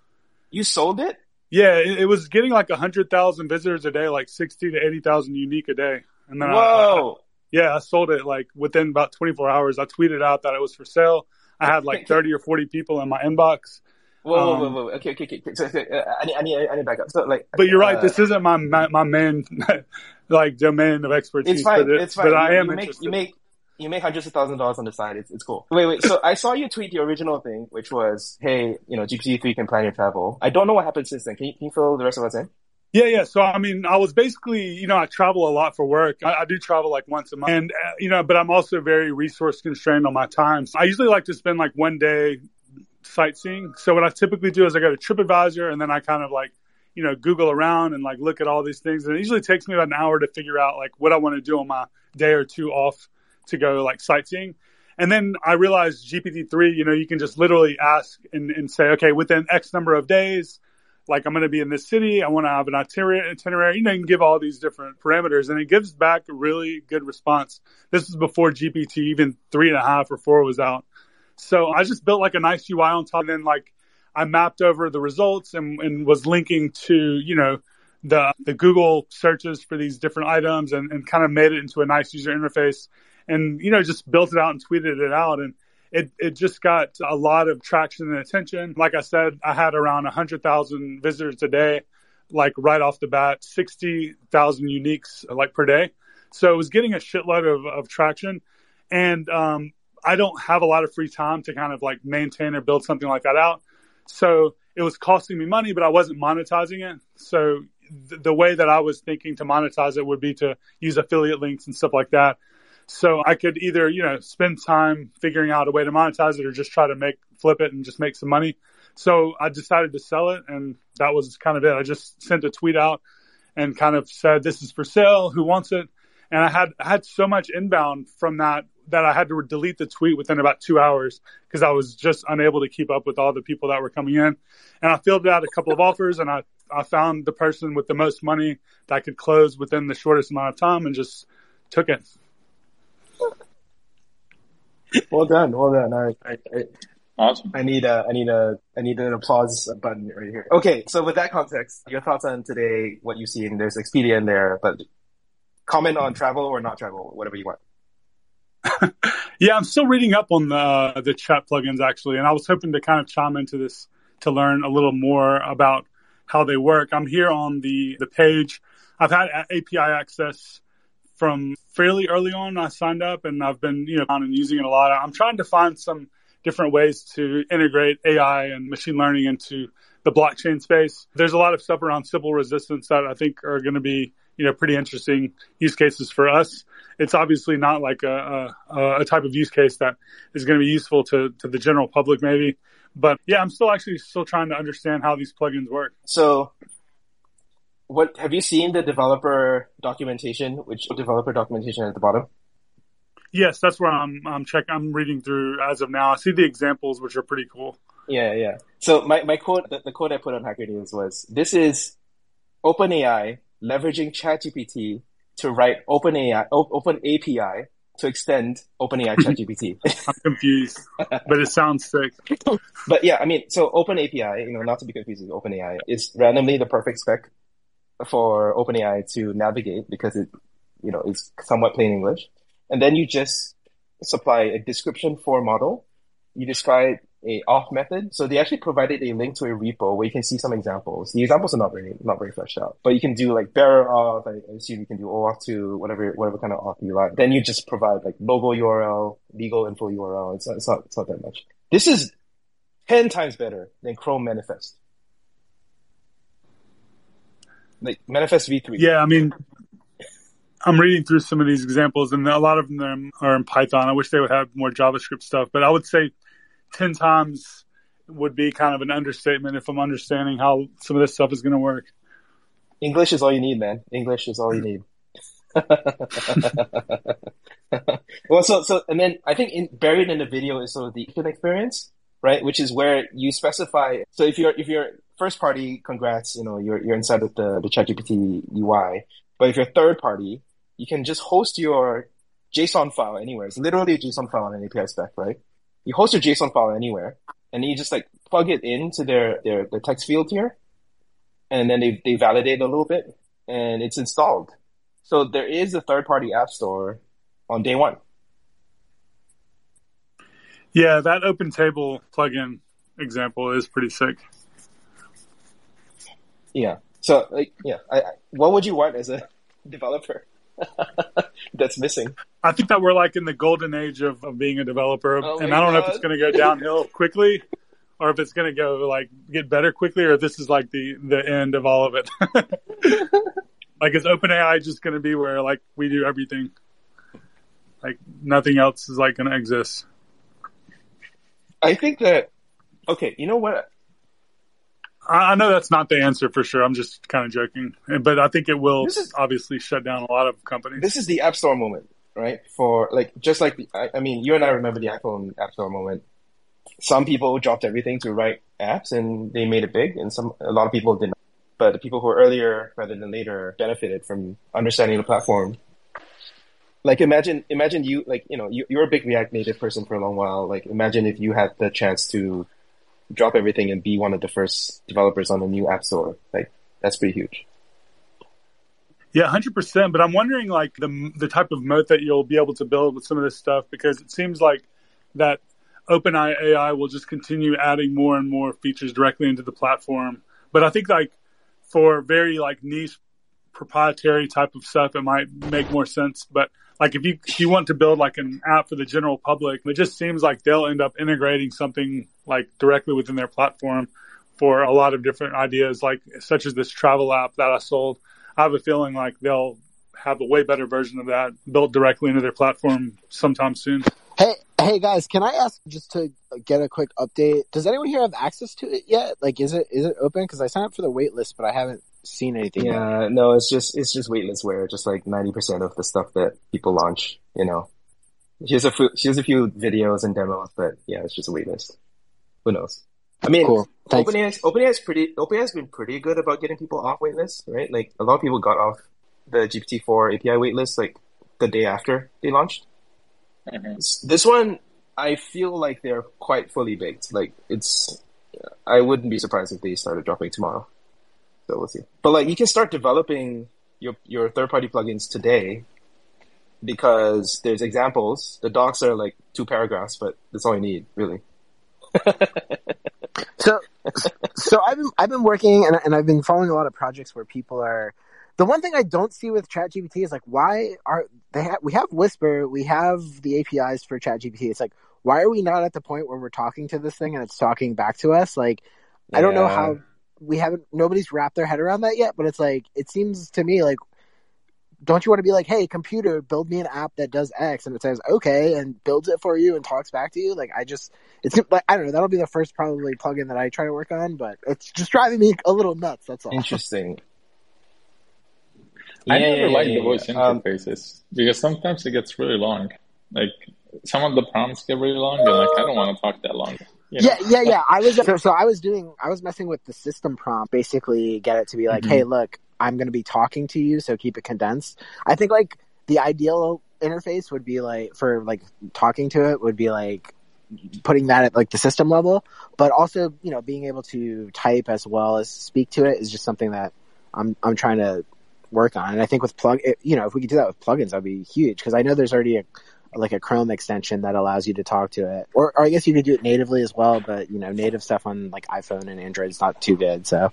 You sold it? Yeah, it, it was getting like one hundred thousand visitors a day, like sixty to eighty thousand unique a day. And then I, Whoa. I, yeah, I sold it like within about twenty-four hours. I tweeted out that it was for sale. I had like thirty or forty people in my inbox. Whoa, whoa, Um, whoa, whoa. Okay, okay, okay. So, so, uh, I need, I need, I need to back up. So, like, But you're right. uh, This isn't my my, my main like domain of expertise. It's fine. But, it, It's fine. but I you, am you make interested. you make you make hundreds of thousands of dollars on the side. It's it's cool. Wait, wait. So I saw you tweet the original thing, which was, "Hey, you know, G P T three can plan your travel." I don't know what happened since then. Can you, can you fill the rest of us in? Yeah, yeah. So, I mean, I was basically, you know, I travel a lot for work. I, I do travel like once a month. And, uh, you know, but I'm also very resource constrained on my time. So I usually like to spend like one day sightseeing. So what I typically do is I go to TripAdvisor and then I kind of like, you know, Google around and like look at all these things. And it usually takes me about an hour to figure out like what I want to do on my day or two off to go like sightseeing. And then I realized G P T three, you know, you can just literally ask and, and say, okay, within X number of days, like I'm going to be in this city. I want to have an itinerary, itinerary. You know, you can give all these different parameters and it gives back a really good response. This was before G P T even three and a half or four was out. So I just built like a nice U I on top. And then like I mapped over the results and, and was linking to, you know, the, the Google searches for these different items and, and kind of made it into a nice user interface and, you know, just built it out and tweeted it out. And It it just got a lot of traction and attention. Like I said, I had around one hundred thousand visitors a day, like right off the bat, sixty thousand uniques like per day. So it was getting a shitload of, of traction. And um, I don't have a lot of free time to kind of like maintain or build something like that out. So it was costing me money, but I wasn't monetizing it. So th- the way that I was thinking to monetize it would be to use affiliate links and stuff like that. So I could either, you know, spend time figuring out a way to monetize it or just try to make, flip it and just make some money. So I decided to sell it and that was kind of it. I just sent a tweet out and kind of said, this is for sale. Who wants it? And I had, I had so much inbound from that that I had to delete the tweet within about two hours because I was just unable to keep up with all the people that were coming in. And I filled out a couple of offers and I, I found the person with the most money that could close within the shortest amount of time and just took it. Well done, well done. I, I, I, Awesome. I need a, I need a, I need an applause button right here. Okay, so with that context, your thoughts on today, what you've seen. There's Expedia in there, but comment on travel or not travel, whatever you want. Yeah, I'm still reading up on the the chat plugins actually, and I was hoping to kind of chime into this to learn a little more about how they work. I'm here on the the page. I've had A P I access from fairly early on. I signed up and I've been, you know, on and using it a lot. I'm trying to find some different ways to integrate A I and machine learning into the blockchain space. There's a lot of stuff around Sybil resistance that I think are going to be, you know, pretty interesting use cases for us. It's obviously not like a, a, a type of use case that is going to be useful to, to the general public maybe. But yeah, I'm still actually still trying to understand how these plugins work. So what have you seen the developer documentation, which developer documentation at the bottom? Yes, that's where I'm. I'm checking. I'm reading through as of now. I see the examples, which are pretty cool. Yeah, yeah. So my, my quote, the, the quote I put on Hacker News was, "This is OpenAI leveraging ChatGPT to write OpenAI, Open A P I to extend OpenAI ChatGPT." I'm confused, but it sounds sick. But yeah, I mean, so Open A P I, you know, not to be confused with OpenAI, is randomly the perfect spec for OpenAI to navigate because it, you know, is somewhat plain English. And then you just supply a description for model. You describe a auth method. So they actually provided a link to a repo where you can see some examples. The examples are not very, not very fleshed out, but you can do like bearer auth. I assume you can do OAuth to whatever, whatever kind of auth you like. Then you just provide like logo U R L, legal info U R L. It's not, it's not, it's not that much. This is ten times better than Chrome Manifest. Like Manifest V three. Yeah, I mean, I'm reading through some of these examples, and a lot of them are in Python. I wish they would have more JavaScript stuff, but I would say ten times would be kind of an understatement if I'm understanding how some of this stuff is going to work. English is all you need, man. English is all you need. Well, so, so, and then I think in, buried in the video is sort of the human experience, right? Which is where you specify. So if you're, if you're first party, congrats, you know, you're, you're inside of the, the ChatGPT U I. But if you're third party, you can just host your JSON file anywhere. It's literally a JSON file on an A P I spec, right? You host your JSON file anywhere, and then you just like plug it into their, their, their text field here, and then they, they validate a little bit, and it's installed. So there is a third-party app store on day one. Yeah, that open table plugin example is pretty sick. Yeah. So, like, yeah, I, I, what would you want as a developer that's missing? I think that we're like in the golden age of, of being a developer, Oh and my I don't know God. if it's going to go downhill quickly, or if it's going to go like get better quickly, or if this is like the the end of all of it. Like, is OpenAI just going to be where like we do everything? Like nothing else is like going to exist. I think that, okay, you know what? I I know that's not the answer for sure. I'm just kind of joking, but I think it will This is- obviously shut down a lot of companies. This is the App Store moment, right? For like, just like, the, I, I mean, you and I remember the iPhone App Store moment. Some people dropped everything to write apps and they made it big, and some, a lot of people didn't. But the people who were earlier rather than later benefited from understanding the platform. Like imagine, imagine you, like, you know, you, you're a big React Native person for a long while. Like imagine if you had the chance to drop everything and be one of the first developers on a new app store. Like that's pretty huge. Yeah, one hundred percent. But I'm wondering, like, the the type of moat that you'll be able to build with some of this stuff, because it seems like that OpenAI will just continue adding more and more features directly into the platform. But I think, like, for very, like, niche proprietary type of stuff, it might make more sense. But, like, if you if you want to build, like, an app for the general public, it just seems like they'll end up integrating something, like, directly within their platform for a lot of different ideas, like, such as this travel app that I sold. I have a feeling like they'll have a way better version of that built directly into their platform sometime soon. Hey, hey guys, can I ask just to get a quick update? Does anyone here have access to it yet? Like, is it is it open? Because I signed up for the wait list, but I haven't seen anything yet. Yeah, no, it's just it's just waitlistware. Just like ninety percent of the stuff that people launch, you know. Here's a few, here's a few videos and demos, but yeah, it's just a waitlist. Who knows? I mean, Cool. Thanks. OpenAI, OpenAI is pretty. OpenAI has been pretty good about getting people off waitlists, right? Like a lot of people got off the G P T four A P I waitlist like the day after they launched. S- This one, I feel like they're quite fully baked. Like it's, I wouldn't be surprised if they started dropping tomorrow. So we'll see. But like, you can start developing your your third party plugins today because there's examples. The docs are like two paragraphs, but that's all you need, really. So, so I've been I've been working and and I've been following a lot of projects where people are. The one thing I don't see with ChatGPT is like, why are they? Ha- we have Whisper, we have the A P Is for ChatGPT. It's like, why are we not at the point where we're talking to this thing and it's talking back to us? Like, I don't know Yeah. how we haven't. Nobody's wrapped their head around that yet. But it's like, it seems to me like, don't you want to be like, hey, computer, build me an app that does X, and it says okay and builds it for you and talks back to you? Like, I just, it's like, I don't know. That'll be the first probably plugin that I try to work on, but it's just driving me a little nuts. That's all. Interesting. I Yeah, never yeah, like yeah, the voice yeah. Um, interfaces because sometimes it gets really long. Like some of the prompts get really long, and like I don't want to talk that long. You know? Yeah, yeah, yeah. I was so, so I was doing I was messing with the system prompt, basically get it to be like, Mhm. hey, look, I'm going to be talking to you, so keep it condensed. I think like the ideal interface would be like for like talking to it would be like putting that at like the system level, but also, you know, being able to type as well as speak to it is just something that I'm I'm trying to work on. And I think with plug, it, you know, if we could do that with plugins, that'd be huge because I know there's already a like a Chrome extension that allows you to talk to it, or, or I guess you could do it natively as well. But you know, native stuff on like iPhone and Android is not too good. So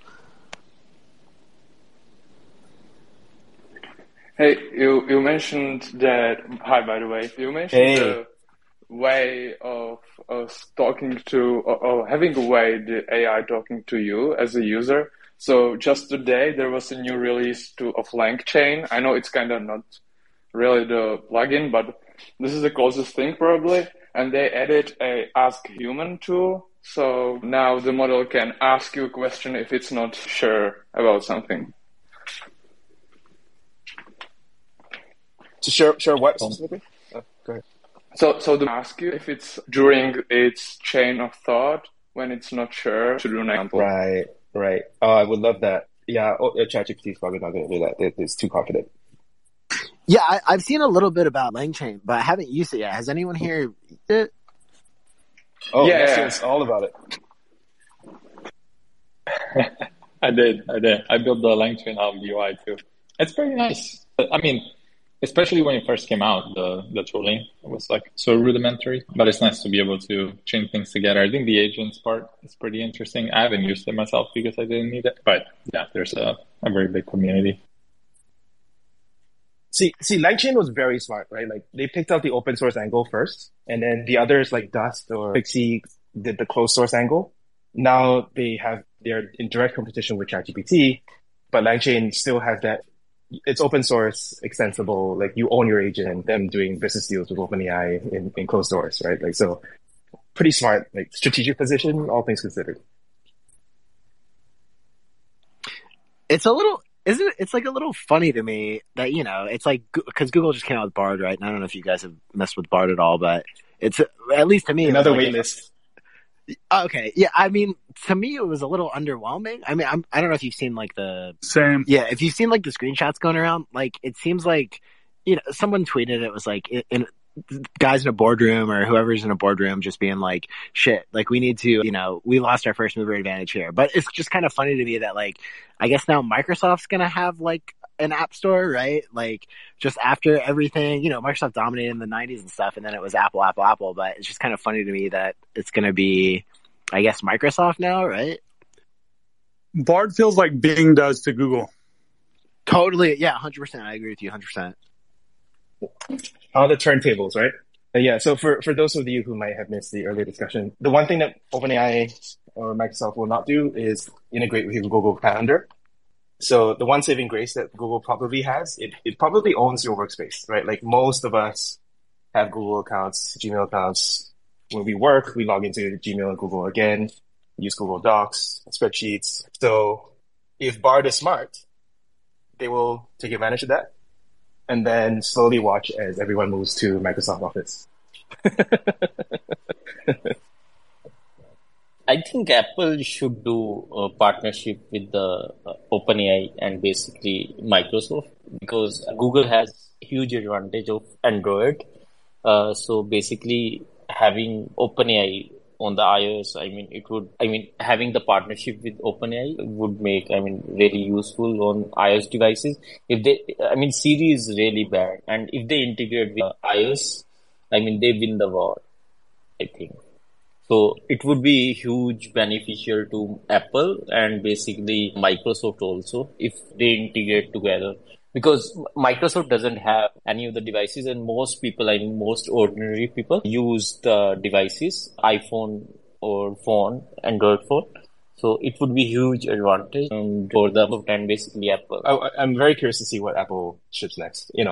Hey, you you mentioned that. Hi, by the way, you mentioned Hey. the way of us talking to, or, or having a way the A I talking to you as a user. So just today there was a new release to of LangChain. I know it's kind of not really the plugin, but this is the closest thing probably. And they added a Ask Human tool. So now the model can ask you a question if it's not sure about something. To share share what specifically? Oh, go ahead. So, so they ask you if it's during its chain of thought when it's not sure to do an example. Right, right. Oh, I would love that. Yeah, oh, ChatGPT is probably not going to do that. It, it's too confident. yeah, I, I've seen a little bit about LangChain, but I haven't used it yet. Has anyone here used it? Oh, Yeah, yes, yeah. yes, all about it. I did, I did. I built the LangChain Hub U I too. It's pretty nice. I mean, especially when it first came out, the the tooling was like so rudimentary. But it's nice to be able to chain things together. I think the agents part is pretty interesting. I haven't used it myself because I didn't need it. But yeah, there's a, a very big community. See, see, LangChain was very smart, right? Like they picked out the open source angle first, and then the others like Dust or Pixie did the closed source angle. Now they have they're in direct competition with ChatGPT, but LangChain still has that. It's open source, extensible. Like you own your agent. Them doing business deals with OpenAI in, in closed source, right? Like so, pretty smart. Like strategic position, all things considered. It's a little, isn't it? It's like a little funny to me that, you know, it's like, because Google just came out with Bard, right? And I don't know if you guys have messed with Bard at all, but it's, at least to me, it was Another like wait a- list. Okay, yeah, I mean, to me, it was a little underwhelming. I mean, I'm, I don't know if you've seen like the, Same. yeah, if you've seen like the screenshots going around, like it seems like, you know, someone tweeted it was like in, in guys in a boardroom or whoever's in a boardroom just being like, shit, like we need to, you know, we lost our first mover advantage here. But it's just kind of funny to me that like, I guess now Microsoft's gonna have like an app store, right? Like just after everything, you know, Microsoft dominated in the nineties and stuff, and then it was Apple, Apple, Apple. But it's just kind of funny to me that it's gonna be, I guess, Microsoft now, right? Bard feels like Bing does to Google. Totally, yeah, one hundred percent. I agree with you, one hundred percent. On the turntables, right? Uh, yeah. So for, for those of you who might have missed the earlier discussion, the one thing that OpenAI or Microsoft will not do is integrate with your Google Calendar. So the one saving grace that Google probably has, it, it probably owns your workspace, right? Like most of us have Google accounts, Gmail accounts. When we work, we log into Gmail and Google again, use Google Docs, spreadsheets. So if Bard is smart, they will take advantage of that and then slowly watch as everyone moves to Microsoft Office. I think Apple should do a partnership with the uh, OpenAI and basically Microsoft, because Google has huge advantage of Android. Uh, so basically having OpenAI on the iOS, I mean, it would, I mean, having the partnership with OpenAI would make, I mean, really useful on iOS devices. If they, I mean, Siri is really bad. And if they integrate with iOS, I mean, they win the war, I think. So it would be huge beneficial to Apple and basically Microsoft also if they integrate together, because Microsoft doesn't have any of the devices, and most people, I mean most ordinary people, use the devices, iPhone or phone, Android phone. So it would be huge advantage um, for the and basically Apple. I, I'm very curious to see what Apple ships next. You know,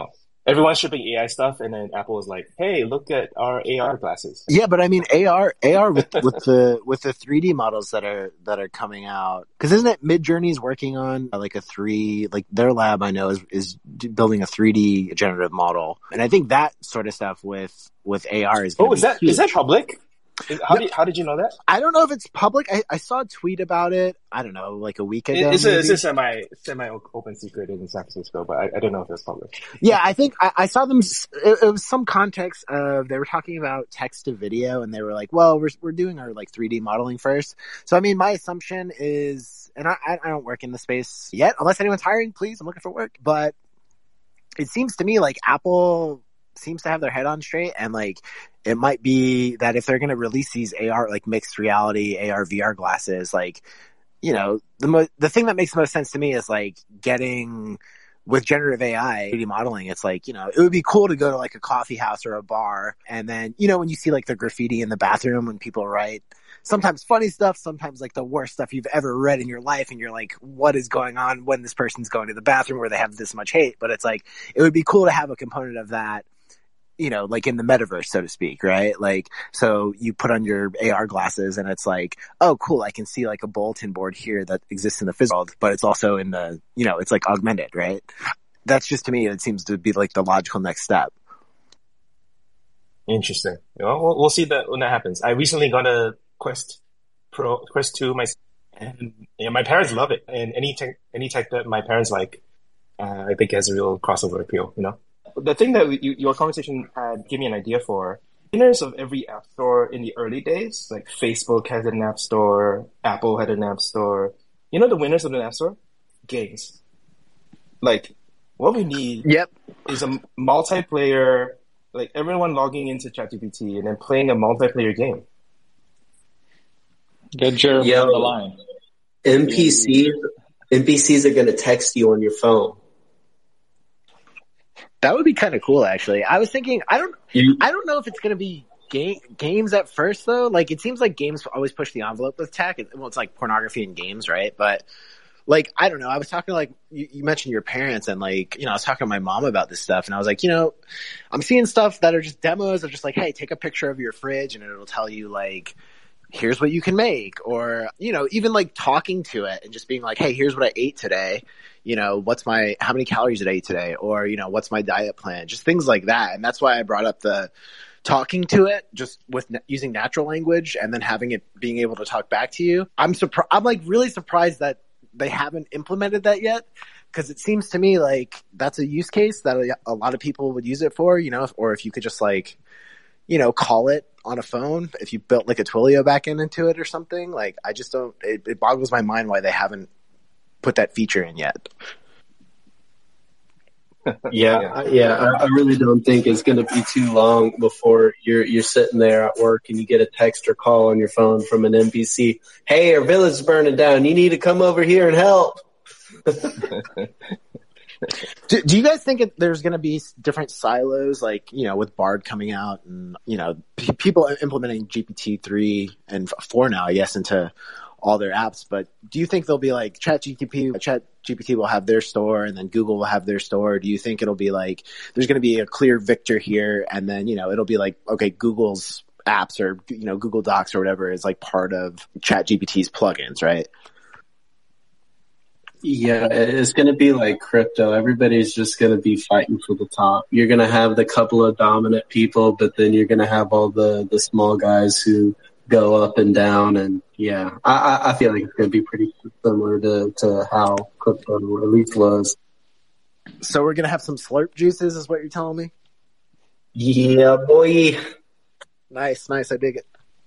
everyone's shipping A I stuff, and then Apple is like, "Hey, look at our A R glasses." Yeah, but I mean A R, A R with with the with the three D models that are that are coming out. Because isn't it Midjourney's working on uh, like a three like their lab I know is is building a three D generative model, and I think that sort of stuff with with A R is. Oh, is that huge. is that public? Is, how, did, how did you know that? I don't know if it's public. I, I saw a tweet about it. I don't know, like a week ago. It's a, it's a semi semi open secret in San Francisco, but I, I don't know if it's public. Yeah, I think I, I saw them. It, it was some context of they were talking about text to video, and they were like, "Well, we're we're doing our like three D modeling first." So I mean, my assumption is, and I I don't work in the space yet, unless anyone's hiring. Please, I'm looking for work. But it seems to me like Apple seems to have their head on straight, and like it might be that if they're going to release these A R like mixed reality A R V R glasses, like, you know, the mo- the thing that makes the most sense to me is like getting with generative A I three D modeling. It's like, you know, it would be cool to go to like a coffee house or a bar, and then, you know, when you see like the graffiti in the bathroom when people write sometimes funny stuff, sometimes like the worst stuff you've ever read in your life, and you're like, what is going on when this person's going to the bathroom where they have this much hate? But it's like, it would be cool to have a component of that, you know, like in the metaverse, so to speak, right? Like, so you put on your A R glasses and it's like, oh, cool, I can see like a bulletin board here that exists in the physical world, but it's also in the, you know, it's like augmented, right? That's just, to me, it seems to be like the logical next step. Interesting. Well, we'll, we'll see that when that happens. I recently got a Quest Pro, Quest two myself, and yeah, my parents love it. And any tech, any tech that my parents like, uh, I think has a real crossover appeal, you know? The thing that you, your conversation had gave me an idea for, winners of every app store in the early days, like Facebook had an app store, Apple had an app store. You know the winners of an app store? Games. Like, what we need yep. is a multiplayer, like everyone logging into ChatGPT and then playing a multiplayer game. Get Jeremy Yo, on the line. N P Cs, N P Cs are going to text you on your phone. That would be kind of cool, actually. I was thinking, I don't, You- I don't know if it's going to be game, games at first, though. Like, it seems like games always push the envelope with tech. It, well, it's like pornography in games, right? But, like, I don't know. I was talking to, like, you, you mentioned your parents, and, like, you know, I was talking to my mom about this stuff, and I was like, you know, I'm seeing stuff that are just demos of just like, hey, take a picture of your fridge, and it'll tell you, like, here's what you can make. Or, you know, even, like, talking to it and just being like, hey, here's what I ate today. You know, what's my, how many calories did I eat today? Or, you know, what's my diet plan? Just things like that. And that's why I brought up the talking to it, just with na- using natural language and then having it being able to talk back to you. I'm surprised, I'm like really surprised that they haven't implemented that yet. Cause it seems to me like that's a use case that a, a lot of people would use it for, you know, if, or if you could just like, you know, call it on a phone, if you built like a Twilio backend into it or something. Like, I just don't, it, it boggles my mind why they haven't put that feature in yet. Yeah, yeah. I, I really don't think it's going to be too long before you're you're sitting there at work and you get a text or call on your phone from an N P C. Hey, our village is burning down. You need to come over here and help. do, do you guys think it, there's going to be different silos, like, you know, with Bard coming out and, you know, p- people implementing G P T three and four now, I guess, into all their apps, but do you think they'll be like ChatGPT, ChatGPT will have their store and then Google will have their store? Do you think it'll be like, there's going to be a clear victor here and then, you know, it'll be like, okay, Google's apps or, you know, Google Docs or whatever is like part of ChatGPT's plugins, right? Yeah, it's going to be like crypto. Everybody's just going to be fighting for the top. You're going to have the couple of dominant people, but then you're going to have all the, the small guys who go up and down. And yeah, I, I feel like it's going to be pretty similar to, to how crypto at least was. So we're going to have some slurp juices is what you're telling me? Yeah, boy. Nice, nice. I dig it.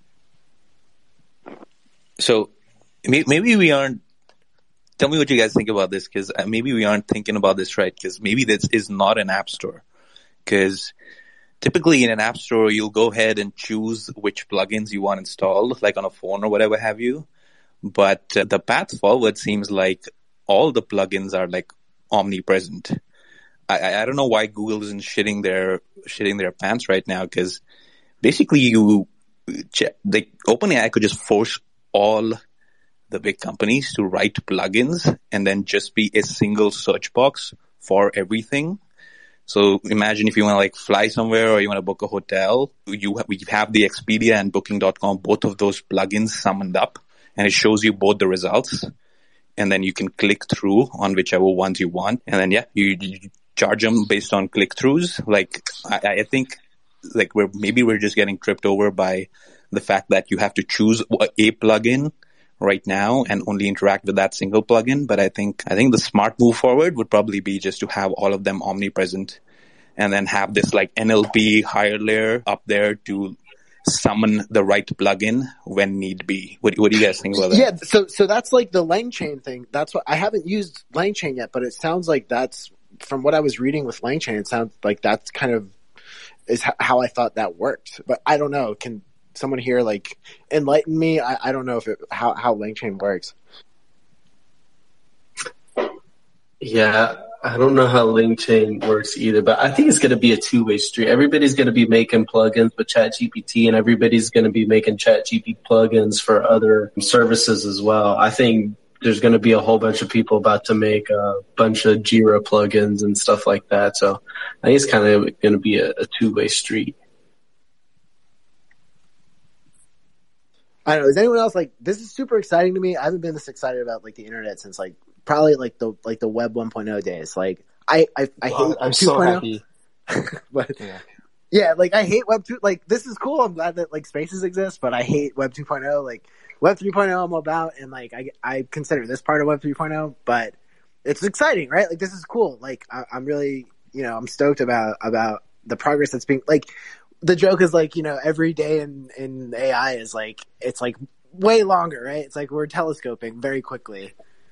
So maybe we aren't, tell me what you guys think about this, because maybe we aren't thinking about this right, because maybe this is not an app store. Because typically in an app store, you'll go ahead and choose which plugins you want installed, like on a phone or whatever have you. But uh, the path forward seems like all the plugins are like omnipresent. I, I don't know why Google isn't shitting their shitting their pants right now, because basically you, the OpenAI could just force all the big companies to write plugins and then just be a single search box for everything. So imagine if you want to like fly somewhere or you want to book a hotel, you we have the Expedia and Booking dot com, both of those plugins summoned up, and it shows you both the results. And then you can click through on whichever ones you want. And then, yeah, you, you charge them based on click-throughs. Like, I, I think, like, we're, maybe we're just getting tripped over by the fact that you have to choose a plugin right now and only interact with that single plugin. But I think, I think the smart move forward would probably be just to have all of them omnipresent and then have this, like, N L P higher layer up there to summon the right plugin when need be. What, what do you guys think about that? Yeah, so so that's like the LangChain thing. That's what I haven't used LangChain yet, but it sounds like that's from what I was reading with LangChain. It sounds like that's kind of is how I thought that worked. But I don't know. Can someone here like enlighten me? I, I don't know if it, how how LangChain works. Yeah, I don't know how LangChain works either, but I think it's going to be a two-way street. Everybody's going to be making plugins with ChatGPT, and everybody's going to be making ChatGPT plugins for other services as well. I think there's going to be a whole bunch of people about to make a bunch of Jira plugins and stuff like that. So I think it's kind of going to be a, a two-way street. I don't know. Is anyone else like, this is super exciting to me. I haven't been this excited about like the internet since like probably like the like the web one point oh days. Like I I, I hate oh, I'm two. so happy. But yeah. yeah, like I hate web two. Like this is cool. I'm glad that like spaces exist, but I hate web two point oh. Like web three point oh I'm about, and like I I consider this part of web three point oh, but it's exciting, right? Like this is cool. Like I, I'm really, you know, I'm stoked about about the progress that's being like. The joke is like, you know, every day in, in A I is like, it's like way longer, right? It's like we're telescoping very quickly.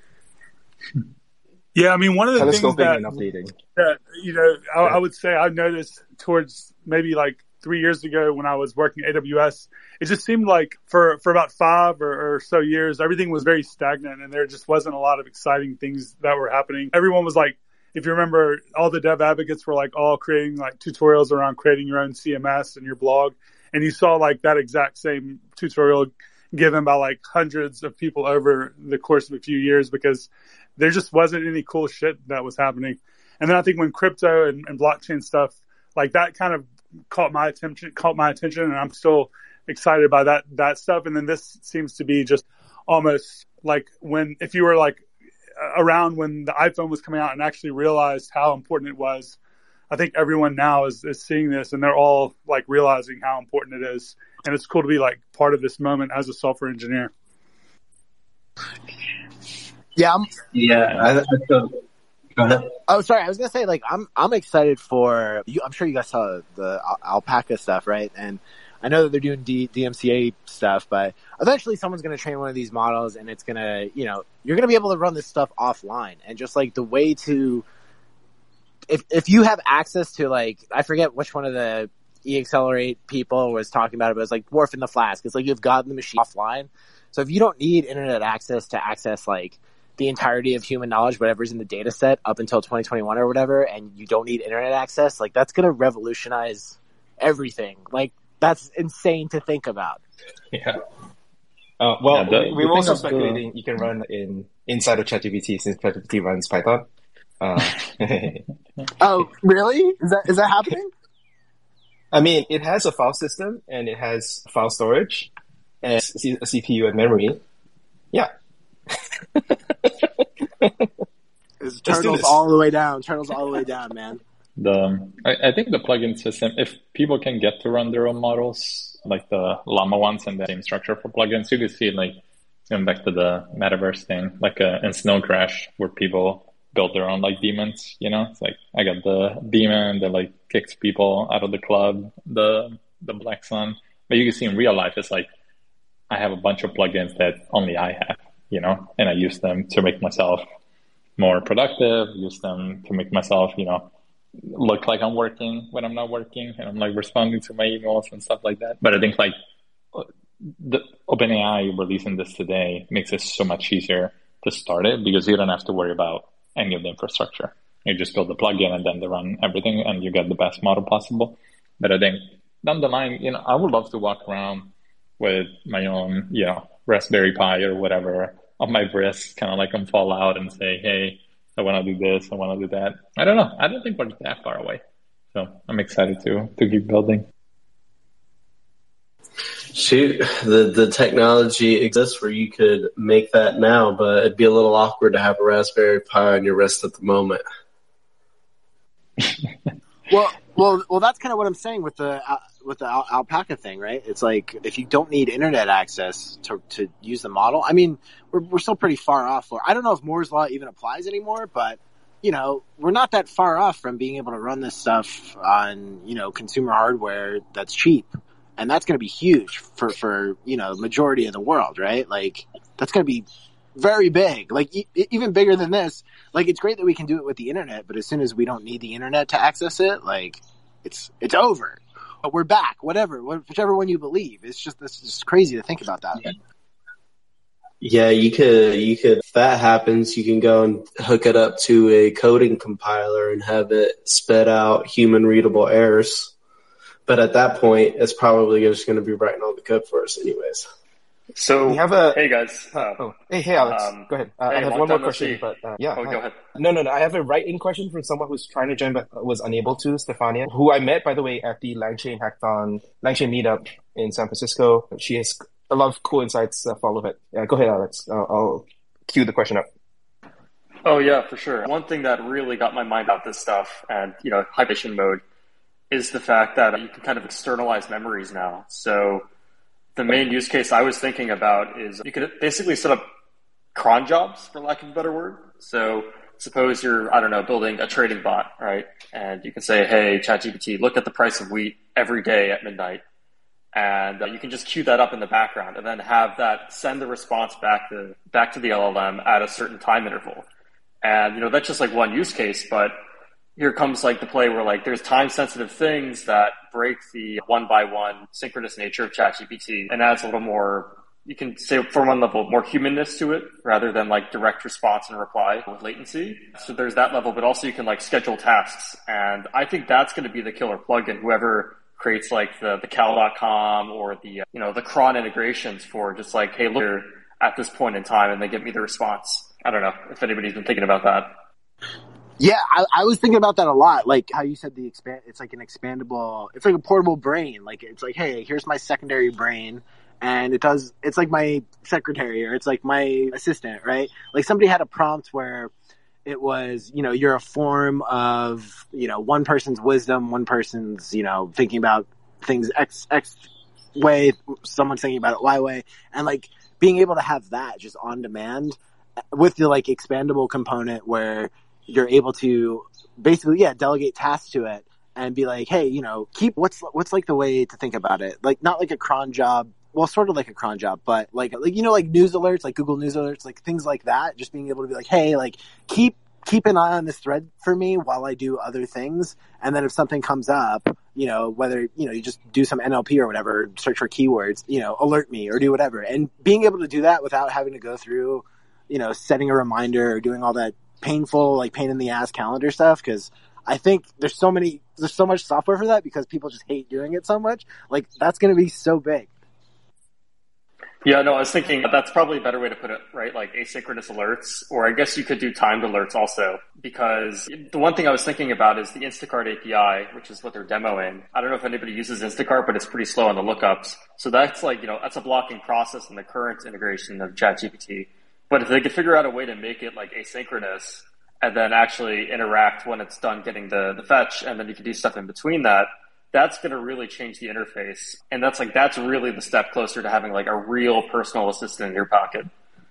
Yeah, I mean, one of the things that, and updating. that you know, I, I would say I noticed towards maybe like three years ago when I was working at A W S, it just seemed like for, for about five or, or so years, everything was very stagnant and there just wasn't a lot of exciting things that were happening. Everyone was like, if you remember, all the dev advocates were like all creating like tutorials around creating your own C M S and your blog. And you saw like that exact same tutorial given by like hundreds of people over the course of a few years because there just wasn't any cool shit that was happening. And then I think when crypto and, and blockchain stuff, like that kind of caught my attention, caught my attention and I'm still excited by that, that stuff. And then this seems to be just almost like when, if you were like, around when the iPhone was coming out and actually realized how important it was. I think everyone now is, is seeing this and they're all like realizing how important it is. And it's cool to be like part of this moment as a software engineer. Yeah. I'm, yeah. I, I feel, go ahead. Oh, sorry. I was going to say like, I'm, I'm excited for you. I'm sure you guys saw the Alpaca stuff, right? And I know that they're doing D- DMCA stuff, but eventually someone's going to train one of these models and it's going to, you know, you're going to be able to run this stuff offline. And just like the way to, if, if you have access to like, I forget which one of the eAccelerate people was talking about it, but it's like Dwarf in the Flask. It's like you've got the machine offline. So if you don't need internet access to access like the entirety of human knowledge, whatever's in the data set up until twenty twenty-one or whatever, and you don't need internet access, like that's going to revolutionize everything. Like, that's insane to think about. Yeah. Uh, well, yeah, the, we, we were also the... speculating you can run in inside of ChatGPT since ChatGPT runs Python. Uh, oh, really? Is that is that happening? I mean, it has a file system and it has file storage and a C P U and memory. Yeah. It's turtles all the way down. Turtles all the way down, man. The I, I think the plugin system, if people can get to run their own models, like the Llama ones and the same structure for plugins, you could see like, going back to the metaverse thing, like uh, in Snow Crash, where people build their own like demons, you know? It's like, I got the demon that like kicks people out of the club, the the Black Sun. But you can see in real life, it's like, I have a bunch of plugins that only I have, you know? And I use them to make myself more productive, use them to make myself, you know, look like I'm working when I'm not working, and I'm like responding to my emails and stuff like that. But I think like the OpenAI releasing this today makes it so much easier to start it because you don't have to worry about any of the infrastructure. You just build the plugin and then they run everything and you get the best model possible. But I think down the line, you know, I would love to walk around with my own, you know, Raspberry Pi or whatever on my wrist, kind of like on Fallout and say, hey, I want to do this, I want to do that. I don't know. I don't think we're that far away. So I'm excited to to keep building. Shoot, the, the technology exists where you could make that now, but it'd be a little awkward to have a Raspberry Pi on your wrist at the moment. Well, well, well. That's kind of what I'm saying with the uh, with the al- alpaca thing, right? It's like if you don't need internet access to to use the model. I mean, we're we're still pretty far off. For I don't know if Moore's law even applies anymore, but you know, we're not that far off from being able to run this stuff on you know consumer hardware that's cheap. And that's going to be huge for, for, you know, majority of the world, right? Like, that's going to be very big, like e- even bigger than this. Like, it's great that we can do it with the internet, but as soon as we don't need the internet to access it, like, it's, it's over. But we're back, whatever, whichever one you believe. It's just, it's just crazy to think about that. Yeah, you could, you could, if that happens, you can go and hook it up to a coding compiler and have it spit out human readable errors. But at that point, it's probably just going to be writing all the code for us anyways. So, we have a, hey guys. Uh, oh, hey, hey Alex, um, go ahead. Uh, hey, I have one more no question, see. but uh, yeah. Oh, go ahead. No, no, no. I have a write-in question from someone who's trying to join but was unable to, Stefania, who I met, by the way, at the LangChain Hackathon, LangChain meetup in San Francisco. She has a lot of cool insights uh, follow it. Yeah, go ahead, Alex. I'll, I'll cue the question up. Oh yeah, for sure. One thing that really got my mind about this stuff and, you know, hibernation mode is the fact that you can kind of externalize memories now. So the main use case I was thinking about is you could basically set up cron jobs, for lack of a better word. So suppose you're, I don't know, building a trading bot, right? And you can say, hey, ChatGPT, look at the price of wheat every day at midnight. And uh, you can just queue that up in the background and then have that send the response back to, back to the L L M at a certain time interval. And, you know, that's just like one use case, but here comes like the play where like there's time sensitive things that break the one by one synchronous nature of ChatGPT and adds a little more, you can say from one level, more humanness to it rather than like direct response and reply with latency. So there's that level, but also you can like schedule tasks. And I think that's going to be the killer plugin, whoever creates like the, the cal dot com or the, uh, you know, the cron integrations for just like, hey, look at this point in time and they give me the response. I don't know if anybody's been thinking about that. Yeah, I, I was thinking about that a lot. Like how you said the expand, it's like an expandable, it's like a portable brain. Like it's like, hey, here's my secondary brain, and it does. It's like my secretary or it's like my assistant, right? Like somebody had a prompt where it was, you know, you're a form of, you know, one person's wisdom, one person's, you know, thinking about things X X way, someone's thinking about it Y way, and like being able to have that just on demand with the like expandable component where you're able to basically, yeah, delegate tasks to it and be like, hey, you know, keep what's what's like the way to think about it, like not like a cron job, well, sort of like a cron job, but like like you know, like news alerts, like Google News alerts, like things like that. Just being able to be like, hey, like keep keep an eye on this thread for me while I do other things, and then if something comes up, you know, whether you know you just do some N L P or whatever, search for keywords, you know, alert me or do whatever, and being able to do that without having to go through, you know, setting a reminder or doing all that painful, like pain in the ass calendar stuff, because I think there's so many, there's so much software for that because people just hate doing it so much. Like that's going to be so big. Yeah, no, I was thinking that's probably a better way to put it, right? Like asynchronous alerts, or I guess you could do timed alerts also, because the one thing I was thinking about is the Instacart A P I, which is what they're demoing. I don't know if anybody uses Instacart, but it's pretty slow on the lookups. So that's like, you know, that's a blocking process in the current integration of ChatGPT. But if they could figure out a way to make it like asynchronous and then actually interact when it's done getting the, the fetch, and then you can do stuff in between that, that's going to really change the interface. And that's like, that's really the step closer to having like a real personal assistant in your pocket.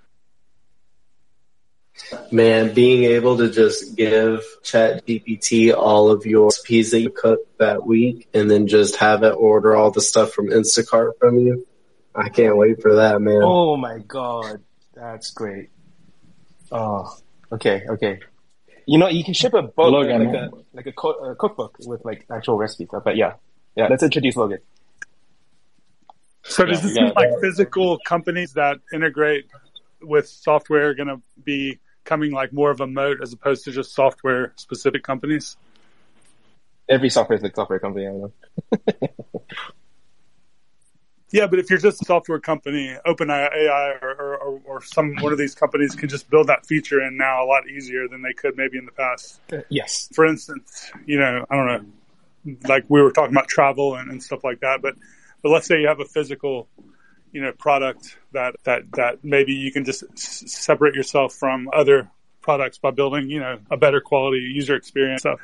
Man, being able to just give ChatGPT all of your recipes that you cooked that week and then just have it order all the stuff from Instacart from you. I can't wait for that, man. Oh my God. That's great. Oh, okay, okay. You know, you can ship a book, Logan. like a like a, co- a cookbook with like actual recipes. But yeah, yeah. Let's introduce Logan. So does Yeah, this yeah. mean like physical companies that integrate with software are going to be becoming like more of a moat as opposed to just software specific companies? Every software is like software company. I don't know. Yeah, but if you're just a software company, OpenAI or, or, or some one of these companies can just build that feature in now a lot easier than they could maybe in the past. Yes. For instance, you know, I don't know, like we were talking about travel and, and stuff like that, but but let's say you have a physical, you know, product that that that maybe you can just s- separate yourself from other products by building, you know, a better quality user experience stuff.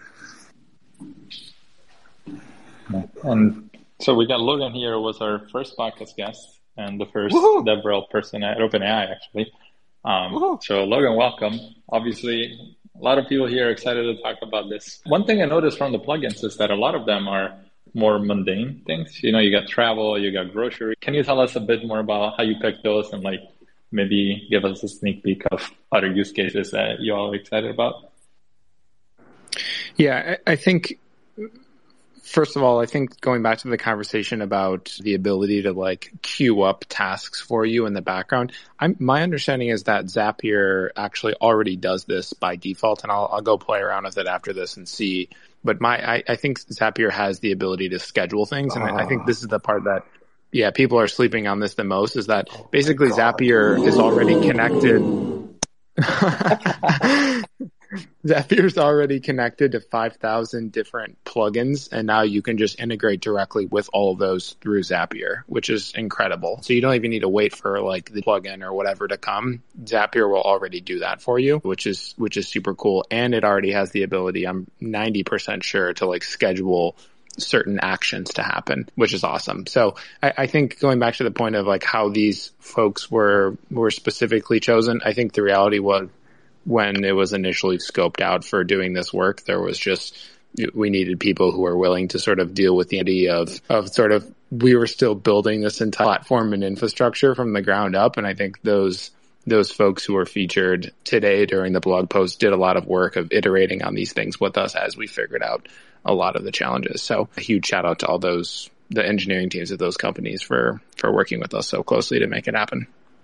And so we got Logan here, who was our first podcast guest and the first Woohoo! DevRel person at OpenAI, actually. Um, so Logan, welcome. Obviously, a lot of people here are excited to talk about this. One thing I noticed from the plugins is that a lot of them are more mundane things. You know, you got travel, you got grocery. Can you tell us a bit more about how you picked those and like maybe give us a sneak peek of other use cases that you all are excited about? Yeah, I, I think... First of all, I think going back to the conversation about the ability to like queue up tasks for you in the background, I'm, my understanding is that Zapier actually already does this by default, and I'll, I'll go play around with it after this and see. But my, I, I think Zapier has the ability to schedule things, and I, I think this is the part that, yeah, people are sleeping on this the most, is that basically Zapier is already connected. Zapier's already connected to five thousand different plugins, and now you can just integrate directly with all of those through Zapier, which is incredible. So you don't even need to wait for like the plugin or whatever to come. Zapier will already do that for you, which is which is super cool. And it already has the ability, I'm ninety percent sure, to like schedule certain actions to happen, which is awesome. So I, I think going back to the point of like how these folks were were specifically chosen, I think the reality was, when it was initially scoped out for doing this work, there was just, we needed people who were willing to sort of deal with the idea of, of sort of, we were still building this entire platform and infrastructure from the ground up. And I think those, those folks who were featured today during the blog post did a lot of work of iterating on these things with us as we figured out a lot of the challenges. So a huge shout out to all those, the engineering teams of those companies for, for working with us so closely to make it happen.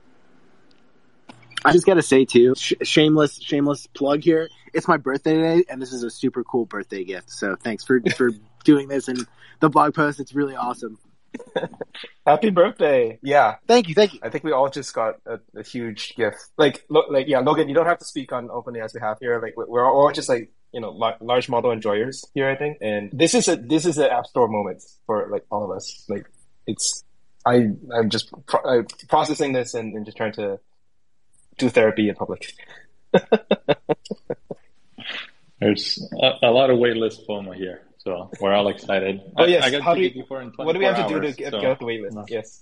I just got to say, too, sh- shameless shameless plug here. It's my birthday today, and this is a super cool birthday gift. So thanks for, for doing this and the blog post. It's really awesome. Happy birthday. Yeah. Thank you. Thank you. I think we all just got a, a huge gift. Like, lo- like, yeah, Logan, you don't have to speak on OpenAI's behalf here. Like, we're all just like, you know, la- large model enjoyers here, I think. And this is a, this is an App Store moment for like all of us. Like, it's, I, I'm just pro- uh, processing this and, and just trying to do therapy in public. There's a, a lot of waitlist FOMO here, so we're all excited. Oh yes, I, I got how do we, before in what do we have to do to hours, get, so. get out the waitlist? No. Yes.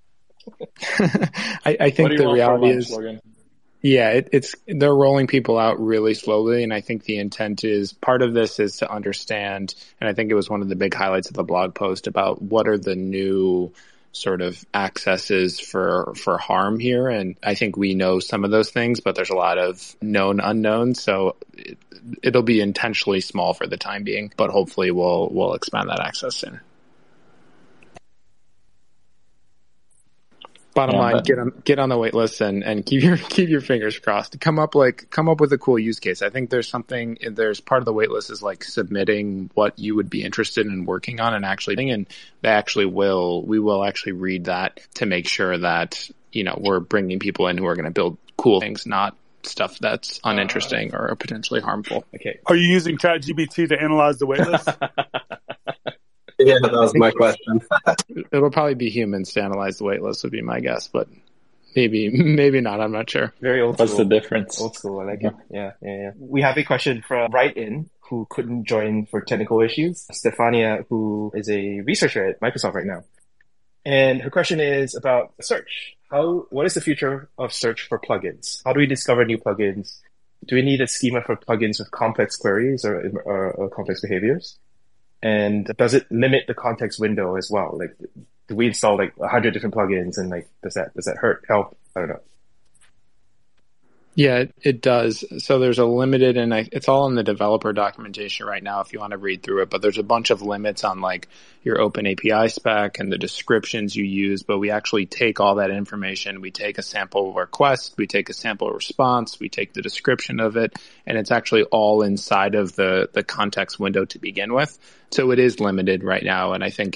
I, I think the reality is, Logan? yeah, it, it's they're rolling people out really slowly, and I think the intent is part of this is to understand, and I think it was one of the big highlights of the blog post about what are the new sort of accesses for for harm here, and I think we know some of those things, but there's a lot of known unknowns, so it, it'll be intentionally small for the time being, but hopefully we'll we'll expand that access soon. Bottom Yeah, line, but- get on get on the wait list and, and keep your keep your fingers crossed. Come up like come up with a cool use case. I think there's something there's part of the wait list is like submitting what you would be interested in working on and actually and they actually will we will actually read that to make sure that, you know, we're bringing people in who are going to build cool things, not stuff that's uninteresting or potentially harmful. Okay. Are you using ChatGPT to analyze the waitlist? Yeah, that was my question. It'll probably be humans to analyze the wait list would be my guess, but maybe maybe not. I'm not sure. Very old What's school. the difference? Old school. I like it. Yeah, yeah, yeah. We have a question from Write In, who couldn't join for technical issues. Stefania, who is a researcher at Microsoft right now. And her question is about search. How, what is the future of search for plugins? How do we discover new plugins? Do we need a schema for plugins with complex queries or, or, or complex behaviors? And does it limit the context window as well? Like, do we install like a hundred different plugins and like, does that, does that hurt, help? I don't know. Yeah, it, it does. So there's a limited, and I, it's all in the developer documentation right now if you want to read through it, but there's a bunch of limits on like your open A P I spec and the descriptions you use, but we actually take all that information. We take a sample request, we take a sample response, we take the description of it, and it's actually all inside of the, the context window to begin with. So it is limited right now, and I think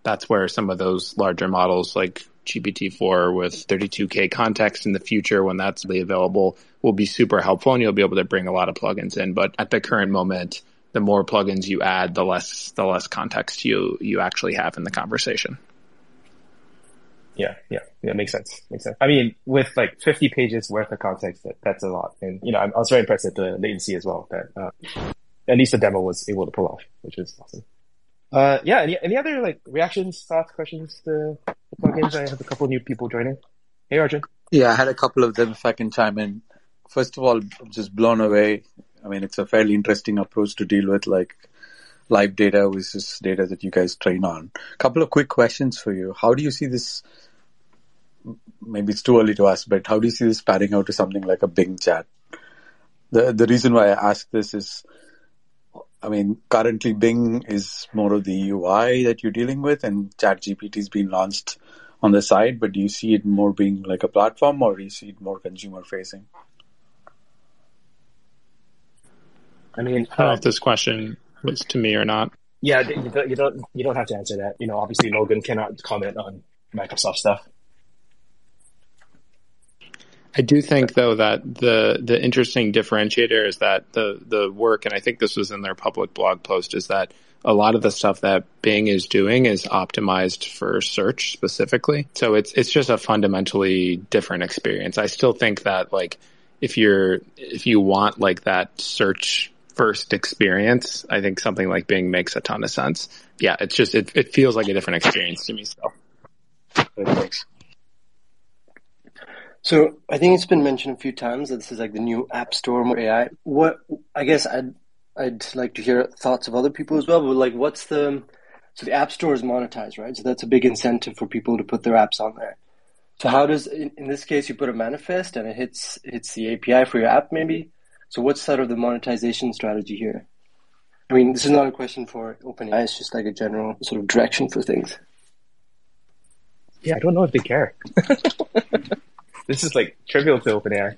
that's where some of those larger models like G P T four with thirty-two K context in the future, when that's available, will be super helpful, and you'll be able to bring a lot of plugins in. But at the current moment, the more plugins you add, the less the less context you you actually have in the conversation. Yeah, yeah, yeah, makes sense. Makes sense. I mean, with like fifty pages worth of context, that, that's a lot. And, you know, I was very impressed at the latency as well, that uh, at least the demo was able to pull off, which is awesome. Uh, yeah, any, any other like reactions, thoughts, questions to the plugins? I have a couple new people joining. Hey, Arjun. Yeah, I had a couple of them if I can chime in. First of all, I'm just blown away. I mean, it's a fairly interesting approach to deal with, like, live data versus data that you guys train on. A couple of quick questions for you. How do you see this? Maybe it's too early to ask, but how do you see this panning out to something like a Bing chat? The the reason why I ask this is, I mean, currently Bing is more of the U I that you're dealing with, and ChatGPT is being launched on the side, but do you see it more being like a platform, or do you see it more consumer facing? I mean, I don't know if this question was to me or not. Yeah, you don't, you don't you don't have to answer that. You know, obviously Logan cannot comment on Microsoft stuff. I do think, though, that the the interesting differentiator is that the the work, and I think this was in their public blog post, is that a lot of the stuff that Bing is doing is optimized for search specifically. So it's it's just a fundamentally different experience. I still think that, like, if you're if you want like that search first experience, I think something like Bing makes a ton of sense. Yeah, it's just it it feels like a different experience to me still. Thanks. So I think it's been mentioned a few times that this is like the new App Store more A I. What I guess I'd I'd like to hear thoughts of other people as well. But like, what's the so the App Store is monetized, right? So that's a big incentive for people to put their apps on there. So how does in, in this case you put a manifest and it hits hits the A P I for your app maybe? So what's sort of the monetization strategy here? I mean, this is not a question for OpenAI. It's just like a general sort of direction for things. Yeah, I don't know if they care. This is like trivial to OpenAI.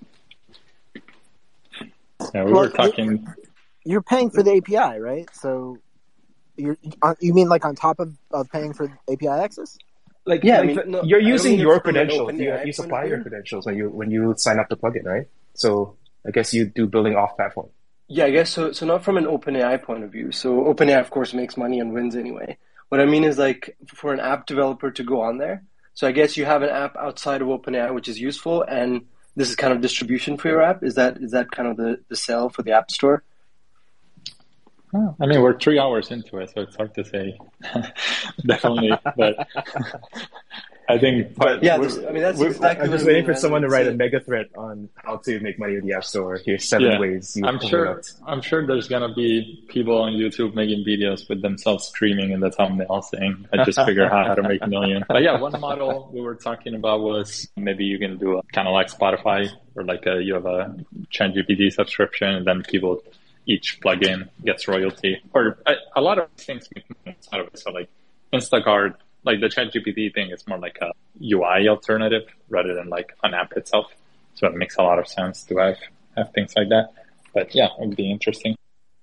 Yeah, we Well, were talking. You're paying for the A P I, right? So you're you mean like on top of, of paying for A P I access? Like, Yeah, like I mean, the- no, you're I don't using mean it your from an credentials. You, OpenAI you point supply of your view. credentials when you when you sign up the plugin, right? So I guess you do building off platform. Yeah, I guess so. So not from an OpenAI point of view. So OpenAI, of course, makes money and wins anyway. What I mean is like for an app developer to go on there. So I guess you have an app outside of OpenAI, which is useful, and this is kind of distribution for your app. Is that is that kind of the, the sell for the App Store? I mean, we're three hours into it, so it's hard to say. Definitely, but I think. But Yeah, this, I mean that's we're- exactly I'm what just I waiting mean, for man. someone to It's write a a- mega thread on how to make money with the App Store. Here's seven Yeah. ways you I'm can sure. do it. I'm sure there's gonna be people on YouTube making videos with themselves screaming in the thumbnail saying, "I just figured out how to make a million." But yeah, one model we were talking about was maybe you can do a, kind of like Spotify, or like a, you have a ChatGPT subscription, and then people each plugin gets royalty. Or a, a lot of things make money out of it. So like Instacart, like the ChatGPT thing is more like a U I alternative rather than like an app itself. So it makes a lot of sense to have, have things like that. But yeah, it would be interesting.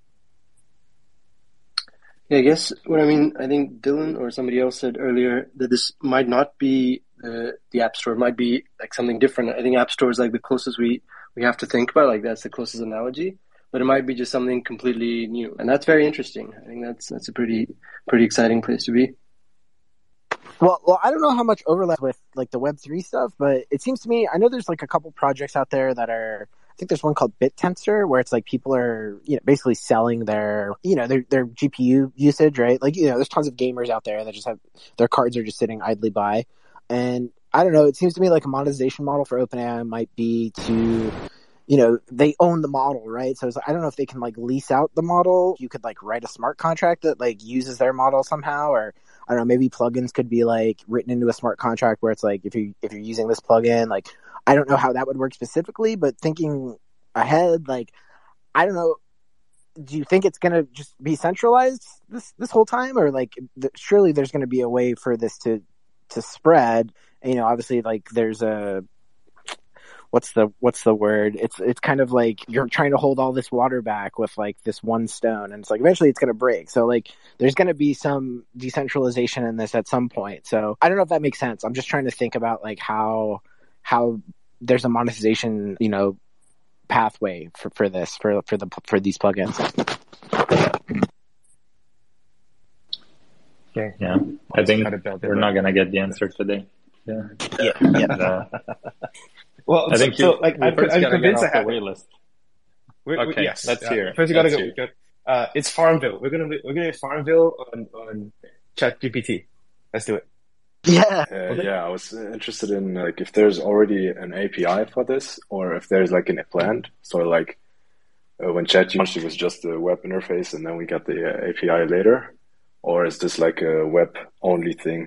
Yeah, I guess what I mean, I think Dylan or somebody else said earlier that this might not be the the App Store. It might be like something different. I think App Store is like the closest we, we have to think about. Like that's the closest analogy. But it might be just something completely new, and that's very interesting. I think that's that's a pretty pretty exciting place to be. Well, well, I don't know how much overlap with like the Web three stuff, but it seems to me, I know there's like a couple projects out there that are, I think there's one called BitTensor where it's like people are, you know, basically selling their, you know, their, their G P U usage, right? Like, you know, there's tons of gamers out there that just have, their cards are just sitting idly by. And I don't know, it seems to me like a monetization model for OpenAI might be to, you know, they own the model, right? So it's like, I don't know if they can like lease out the model. You could like write a smart contract that like uses their model somehow, or I don't know, maybe plugins could be like written into a smart contract where it's like, if you, if you're using this plugin, like, I don't know how that would work specifically, but thinking ahead, like, I don't know, do you think it's going to just be centralized this, this whole time? Or like, th- surely there's going to be a way for this to, to spread. And, you know, obviously like there's a, what's the what's the word? It's it's kind of like you're trying to hold all this water back with like this one stone, and it's like eventually it's going to break. So like there's going to be some decentralization in this at some point. So I don't know if that makes sense. I'm just trying to think about like how how there's a monetization, you know, pathway for, for this for for the for these plugins. Okay. Yeah, I think we're not gonna get the answer today. Yeah. Yeah. yeah. Uh, well, I think so, you, so like I'm, I'm convinced I have the list. We're, okay, we, yes. let's uh, hear. First, you gotta let's go. hear. go uh, it's Farmville. We're gonna we're gonna Farmville on on ChatGPT. Let's do it. Yeah. Uh, yeah, I was interested in like if there's already an A P I for this, or if there's like an planned. So like uh, when ChatGPT launched, it was just a web interface, and then we got the uh, A P I later, or is this like a web only thing?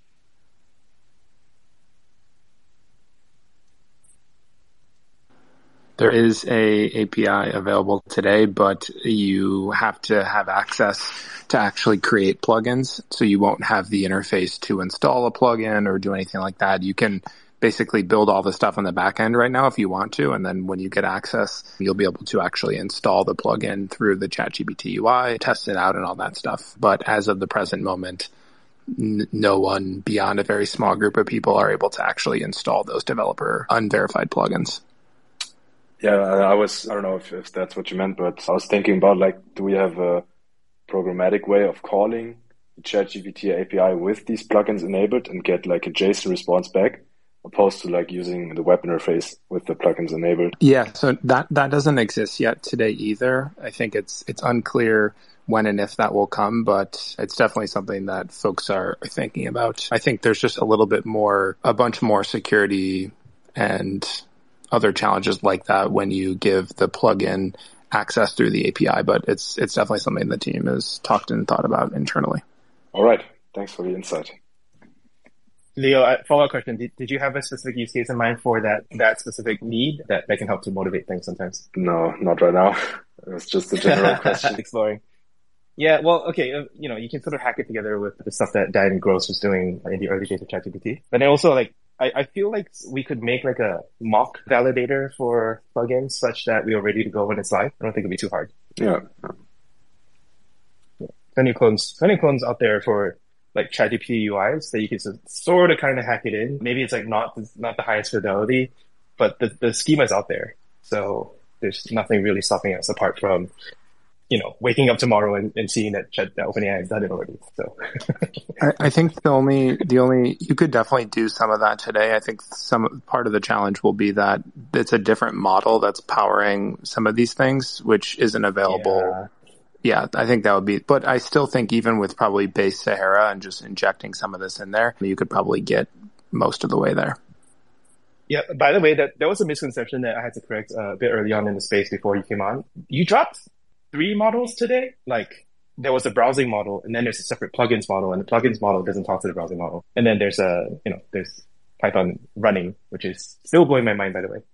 There is a A P I available today, but you have to have access to actually create plugins. So you won't have the interface to install a plugin or do anything like that. You can basically build all the stuff on the back end right now if you want to. And then when you get access, you'll be able to actually install the plugin through the ChatGPT U I, test it out and all that stuff. But as of the present moment, n- no one beyond a very small group of people are able to actually install those developer unverified plugins. Yeah, I was, I don't know if, if that's what you meant, but I was thinking about like, do we have a programmatic way of calling the ChatGPT A P I with these plugins enabled and get like a JSON response back, opposed to like using the web interface with the plugins enabled? Yeah, so that, that doesn't exist yet today either. I think it's, it's unclear when and if that will come, but it's definitely something that folks are thinking about. I think there's just a little bit more, a bunch more security and other challenges like that when you give the plugin access through the A P I, but it's it's definitely something the team has talked and thought about internally. All right. Thanks for the insight. Leo, follow-up question. Did, did you have a specific use case in mind for that, that specific need that, that can help to motivate things sometimes? No, not right now. It's just a general question. Exploring. Yeah, well, okay, uh, you know, you can sort of hack it together with the stuff that Dan Gross was doing in the early days of ChatGPT. But then also, like, I, I feel like we could make like a mock validator for plugins such that we are ready to go when it's live. I don't think it'd be too hard. Yeah. yeah. Plenty clones, plenty clones out there for like ChatGPT U Is that you can sort of kind of hack it in. Maybe it's like not not the highest fidelity, but the the schema is out there. So there's nothing really stopping us apart from, you know, waking up tomorrow and, and seeing that, that OpenAI has done it already. So I, I think the only, the only, you could definitely do some of that today. I think some part of the challenge will be that it's a different model that's powering some of these things, which isn't available. Yeah, yeah I think that would be, but I still think even with probably base Sahara and just injecting some of this in there, you could probably get most of the way there. Yeah, by the way, that, that was a misconception that I had to correct uh, a bit early on in the space before you came on. You dropped three models today. Like there was a browsing model, and then there's a separate plugins model, and the plugins model doesn't talk to the browsing model. And then there's a, you know, there's Python running, which is still blowing my mind, by the way.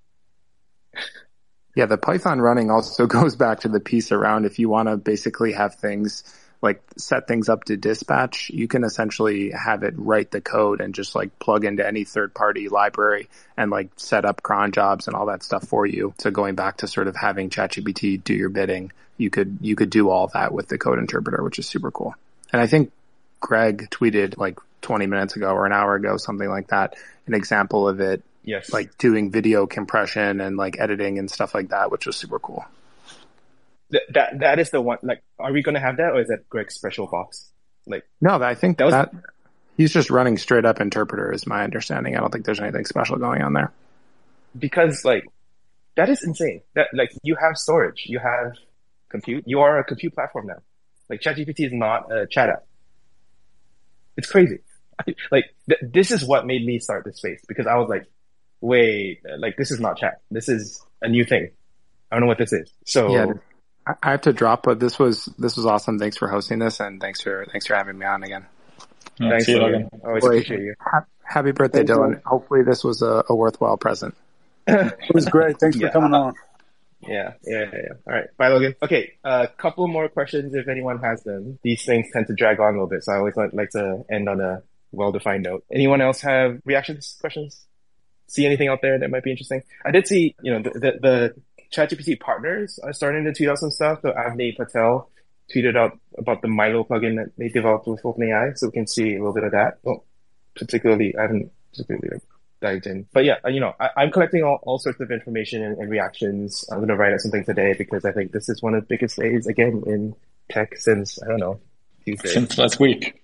Yeah, the Python running also goes back to the piece around if you want to basically have things like set things up to dispatch, you can essentially have it write the code and just like plug into any third party library and like set up cron jobs and all that stuff for you. So going back to sort of having ChatGPT do your bidding, you could, you could do all that with the code interpreter, which is super cool. And I think Greg tweeted like twenty minutes ago or an hour ago, something like that, an example of it. Yes. Like doing video compression and like editing and stuff like that, which was super cool. That, that, that is the one, like, are we going to have that, or is that Greg's special box? Like, no, I think that, was, that he's just running straight up interpreter is my understanding. I don't think there's anything special going on there. Because like, that is insane. That, like, you have storage, you have compute, you are a compute platform now. Like, ChatGPT is not a chat app. It's crazy. Like, th- this is what made me start this space, because I was like, wait, like, this is not chat. This is a new thing. I don't know what this is. So, yeah. I have to drop, but this was this was awesome. Thanks for hosting this, and thanks for thanks for having me on again. Yeah, thanks, Logan. Always Boy, appreciate you. Ha- happy birthday, Thanks, Dylan. man. Hopefully, this was a, a worthwhile present. It was great. Thanks Yeah. for coming on. Yeah, yeah, yeah, yeah. All right. Bye, Logan. Okay, a uh, couple more questions if anyone has them. These things tend to drag on a little bit, so I always like, like to end on a well-defined note. Anyone else have reactions, questions? see anything out there that might be interesting. I did see, you know, the, the, the ChatGPT partners are starting to tweet out some stuff. So Avni Patel tweeted out about the Milo plugin that they developed with OpenAI, so we can see a little bit of that. Well, particularly, I haven't particularly like, dived in. But yeah, you know, I, I'm collecting all, all sorts of information and, and reactions. I'm going to write out something today because I think this is one of the biggest days, again, in tech since, I don't know, Tuesday. Since last week.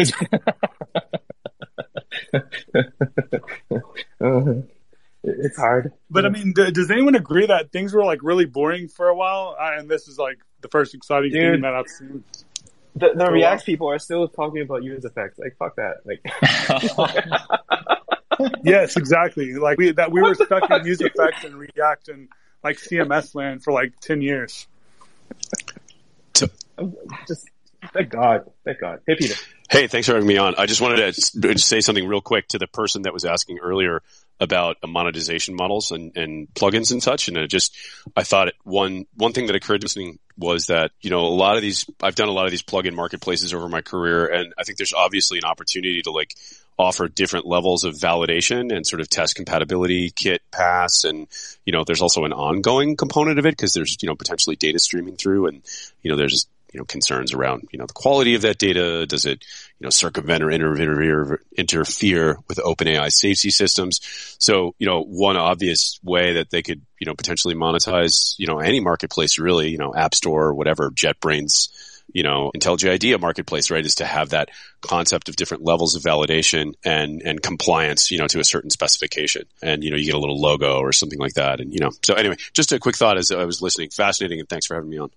uh, it's hard. But I mean, d- does anyone agree that things were like really boring for a while? Uh, and this is like the first exciting Dude, thing that I've seen. The, the React people are still talking about use effects. Like, fuck that. Like, yes, exactly. Like we that we were stuck in use effects and React and like C M S land for like ten years. Just thank God, thank God. Hey, Peter. Hey, thanks for having me on. I just wanted to say something real quick to the person that was asking earlier about monetization models and, and plugins and such. And it just, I thought it, one, one thing that occurred to me was that, you know, a lot of these, I've done a lot of these plugin marketplaces over my career. And I think there's obviously an opportunity to like offer different levels of validation and sort of test compatibility, kit pass. And, you know, there's also an ongoing component of it because there's, you know, potentially data streaming through and, you know, there's, you know, concerns around, you know, the quality of that data. Does it, you know, circumvent or interfere, interfere with OpenAI safety systems? So, you know, one obvious way that they could, you know, potentially monetize, you know, any marketplace really, you know, App Store, whatever, JetBrains, you know, IntelliJ IDEA marketplace, right, is to have that concept of different levels of validation and, and compliance, you know, to a certain specification. And, you know, you get a little logo or something like that. And, you know, so anyway, just a quick thought as I was listening. Fascinating. And thanks for having me on.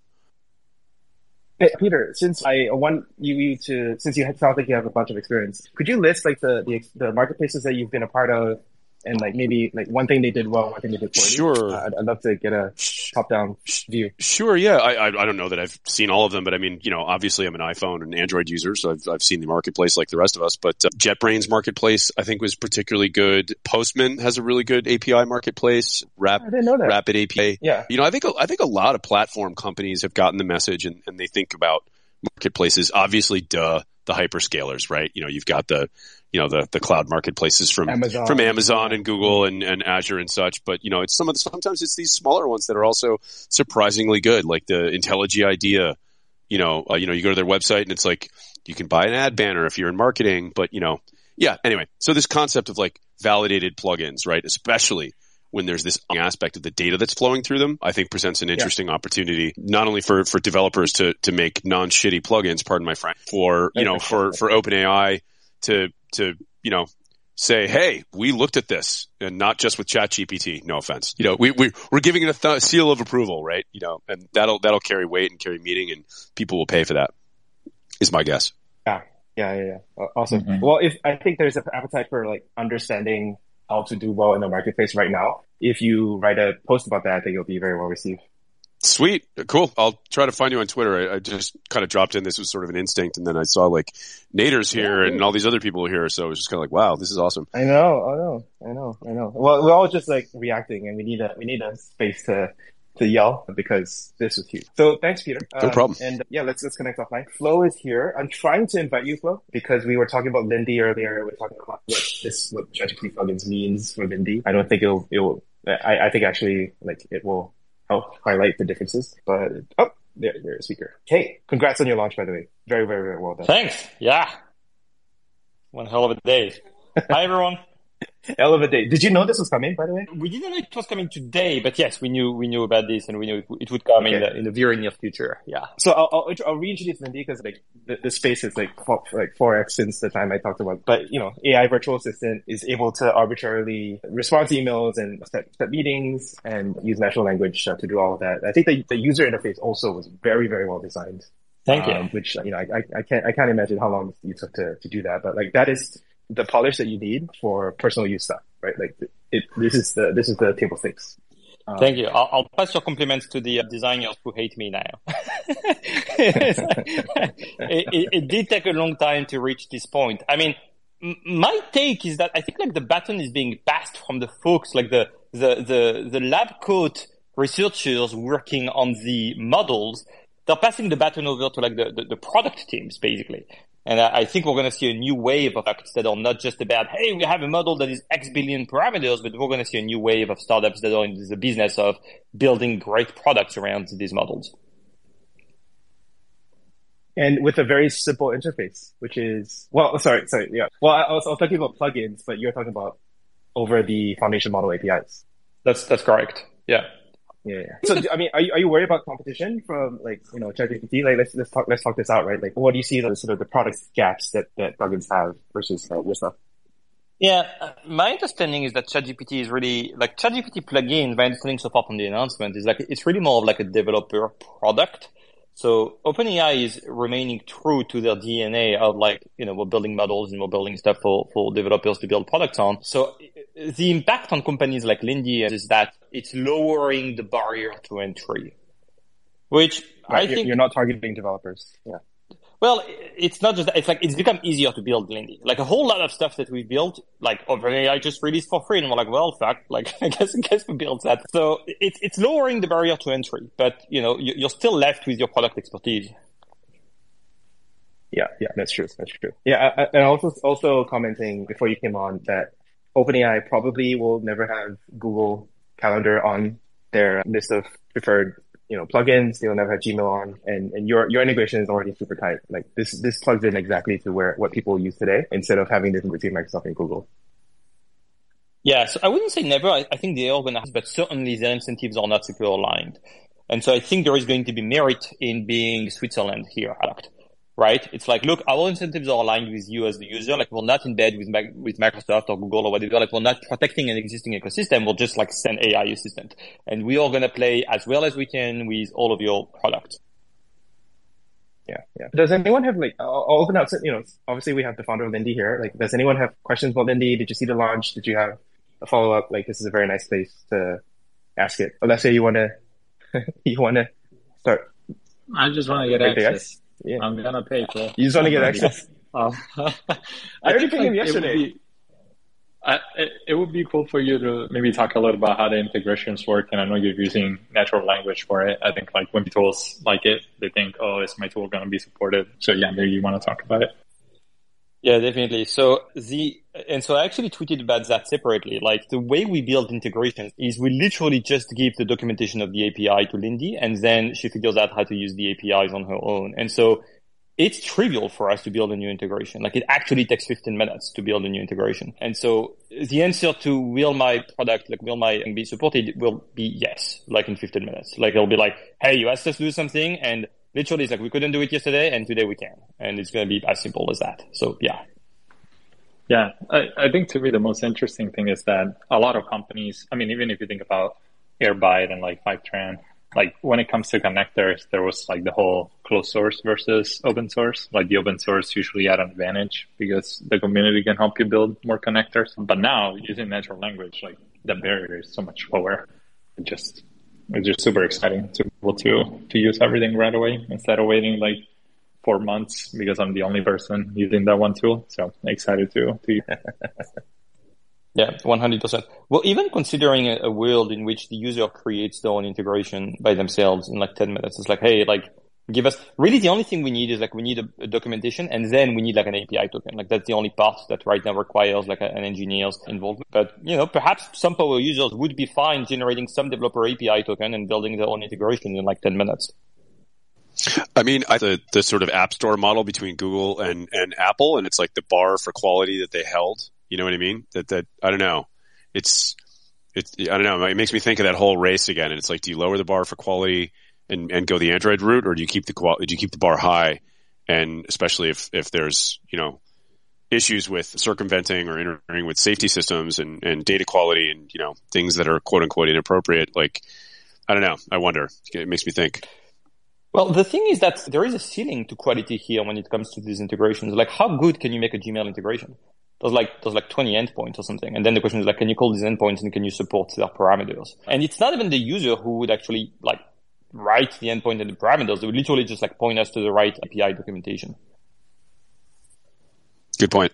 Hey, Peter, since I want you to, since you sound like you have a bunch of experience, could you list like the, the, the marketplaces that you've been a part of and like maybe like one thing they did well, one thing they did poorly? Sure. Uh, I'd, I'd love to get a top-down view. Sure, yeah. I, I I don't know that I've seen all of them, but I mean, you know, obviously I'm an iPhone and Android user, so I've I've seen the marketplace like the rest of us. But uh, JetBrains marketplace, I think, was particularly good. Postman has a really good A P I marketplace. Rap, I didn't know that. Rapid A P I. Yeah. You know, I think I think a lot of platform companies have gotten the message and, and they think about marketplaces. Obviously, duh, the hyperscalers, right? You know, you've got the you know, the, the cloud marketplaces from, Amazon. from Amazon and Google and, and Azure and such. But, you know, it's some of the, sometimes it's these smaller ones that are also surprisingly good, like the IntelliJ IDEA. You know, uh, you know, you go to their website and it's like, you can buy an ad banner if you're in marketing, but you know, yeah, anyway. So this concept of like validated plugins, right? Especially when there's this aspect of the data that's flowing through them, I think presents an interesting yeah. opportunity, not only for, for developers to, to make non-shitty plugins, pardon my French, for, you know, for, for OpenAI to, to, you know, say, hey, we looked at this and not just with ChatGPT. No offense. You know, we, we, we're giving it a th- seal of approval, right? You know, and that'll, that'll carry weight and carry meaning and people will pay for that is my guess. Yeah. Yeah. Yeah. yeah. Awesome. Mm-hmm. Well, if I think there's an appetite for like understanding how to do well in the marketplace right now. If you write a post about that, I think it'll be very well received. Sweet. Cool. I'll try to find you on Twitter. I, I just kind of dropped in. This was sort of an instinct. And then I saw like Nader's here yeah, and all these other people here. So it was just kind of like, wow, this is awesome. I know. I know. I know. I know. Well, we're all just like reacting and we need a, we need a space to, to yell because this was huge. So thanks, Peter. No um, problem. And yeah, let's, let's connect offline. Flo is here. I'm trying to invite you, Flo, because we were talking about Lindy earlier. We we're talking about what this, what ChatGPT plugins means for Lindy. I don't think it'll, it'll, I, I think actually like it will help highlight the differences, but oh, there, there's a speaker. Hey, congrats on your launch, by the way. Very, very, very well done. Thanks. Yeah. One hell of a day. Hi, everyone. Hell of a day. Did you know this was coming, by the way? We didn't know it was coming today, but yes, we knew, we knew about this and we knew it, it would come okay. in the, in the very near future. Yeah. So I'll, I'll, I'll reintroduce Lindy because like the, the space is like, like four X since the time I talked about, but you know, A I virtual assistant is able to arbitrarily respond to emails and set, set meetings and use natural language uh, to do all of that. I think the, the user interface also was very, very well designed. Thank um, you. Which, you know, I, I, I can't, I can't imagine how long you took to, to do that, but like that is the polish that you need for personal use stuff, right? Like it, this is the, this is the table stakes. Um, Thank you. I'll, I'll pass your compliments to the designers who hate me now. it, it, it did take a long time to reach this point. I mean, m- my take is that I think like the baton is being passed from the folks, like the, the, the, the lab coat researchers working on the models. They're passing the baton over to like the, the, the product teams, basically. And I, I think we're going to see a new wave of products that are not just about, hey, we have a model that is X billion parameters, but we're going to see a new wave of startups that are in the business of building great products around these models. And with a very simple interface, which is, well, sorry, sorry, yeah. Well, I was, I was talking about plugins, but you're talking about over the foundation model A P Is. That's, that's correct. Yeah. Yeah, yeah. So, I mean, are you, are you worried about competition from, like, you know, ChatGPT? Like, let's, let's talk, let's talk this out, right? Like, what do you see the sort of the product gaps that, that plugins have versus uh, your stuff? Yeah, my understanding is that ChatGPT is really, like, ChatGPT plugin, my understanding so far from the announcement is like, it's really more of like a developer product. So OpenAI is remaining true to their D N A of like, you know, we're building models and we're building stuff for, for developers to build products on. So the impact on companies like Lindy is that it's lowering the barrier to entry, which right, I think you're not targeting developers. Yeah. Well, it's not just that. It's like, it's become easier to build Lindy. Like a whole lot of stuff that we built, like OpenAI just released for free. And we're like, well, fuck, like, I guess, I guess we built that. So it's, it's lowering the barrier to entry, but you know, you're still left with your product expertise. Yeah. Yeah. That's true. That's true. Yeah. I, and also, also commenting before you came on that OpenAI probably will never have Google Calendar on their list of preferred, you know, plugins. They'll never have Gmail on, and, and your, your integration is already super tight. Like this, this plugs in exactly to where, what people use today instead of having this between Microsoft and Google. Yeah. So I wouldn't say never. I, I think they are going to, but certainly their incentives are not super aligned. And so I think there is going to be merit in being Switzerland here, right? It's like, look, our incentives are aligned with you as the user. Like we're not in bed with, with Microsoft or Google or whatever. Like we're not protecting an existing ecosystem. We'll just like send A I assistant, and we are going to play as well as we can with all of your products. Yeah. Yeah. Does anyone have like, I'll, I'll open up, you know, obviously we have the founder of Lindy here. Like, does anyone have questions about Lindy? Did you see the launch? Did you have a follow up? Like, this is a very nice place to ask it. But let's say you want to, you want to start. I just want to get access. Yeah. I'm gonna pay for it. You just want to get access? uh, I already paid him yesterday. It would, be, I, it, it would be cool for you to maybe talk a little about how the integrations work. And I know you're using natural language for it. I think like when tools like it, they think, oh, is my tool going to be supported? So yeah, maybe you want to talk about it. Yeah, definitely. So the, and so I actually tweeted about that separately. Like the way we build integrations is we literally just give the documentation of the A P I to Lindy, and then she figures out how to use the A P Is on her own. And so it's trivial for us to build a new integration. Like it actually takes fifteen minutes to build a new integration. And so the answer to will my product, like will my be supported, will be yes, like in fifteen minutes. Like it'll be like, hey, you asked us to do something, and literally, it's like we couldn't do it yesterday, and today we can, and it's going to be as simple as that. So, yeah. Yeah, I, I think to me the most interesting thing is that a lot of companies, I mean, even if you think about Airbyte and like Fivetran, like when it comes to connectors, there was like the whole closed source versus open source. Like the open source usually had an advantage because the community can help you build more connectors. But now using natural language, like the barrier is so much lower. It just It's just super exciting to be able to, to use everything right away instead of waiting like four months because I'm the only person using that one tool. So excited to, to use. Yeah, one hundred percent. Well, even considering a, a world in which the user creates their own integration by themselves in like ten minutes, it's like, hey, like give us, really the only thing we need is like we need a, a documentation, and then we need like an A P I token. Like that's the only part that right now requires like a, an engineer's involvement. But, you know, perhaps some power users would be fine generating some developer A P I token and building their own integration in like ten minutes. I mean, I, the, the sort of app store model between Google and, and Apple, and it's like the bar for quality that they held. You know what I mean? That, that, I don't know. It's, it's, I don't know. It makes me think of that whole race again. And it's like, do you lower the bar for quality and, and go the Android route, or do you keep the quality, do you keep the bar high? And especially if, if there's, you know, issues with circumventing or interfering with safety systems and, and data quality and, you know, things that are quote unquote inappropriate. Like, I don't know. I wonder. It makes me think. Well, the thing is that there is a ceiling to quality here when it comes to these integrations. Like, how good can you make a Gmail integration? There's like, there's like twenty endpoints or something. And then the question is like, can you call these endpoints and can you support their parameters? And it's not even the user who would actually like write the endpoint and the parameters. They would literally just like point us to the right A P I documentation. Good point.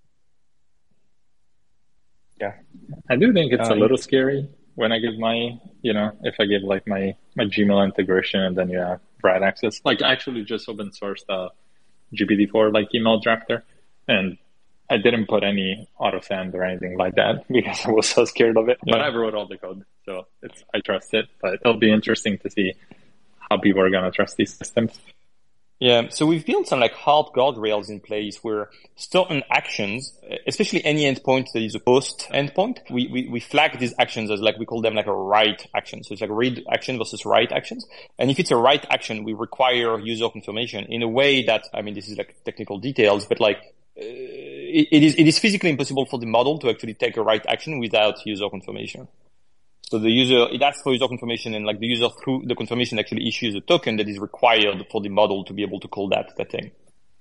Yeah. I do think it's um, a little scary when I give my, you know, if I give like my, my Gmail integration and then you have Brad access. Like I actually just open sourced a G P T four like email drafter, and I didn't put any autosend or anything like that because I was so scared of it. Yeah. But I wrote all the code, so it's I trust it. But it'll be interesting to see how people are gonna trust these systems. Yeah, so we've built some like hard guardrails in place where certain actions, especially any endpoint that is a post endpoint, we, we, we flag these actions as like, we call them like a write action. So it's like read action versus write actions. And if it's a write action, we require user confirmation in a way that, I mean, this is like technical details, but like, uh, it, it is, it is physically impossible for the model to actually take a write action without user confirmation. So the user, it asks for user confirmation, and like the user through the confirmation actually issues a token that is required for the model to be able to call that, that thing.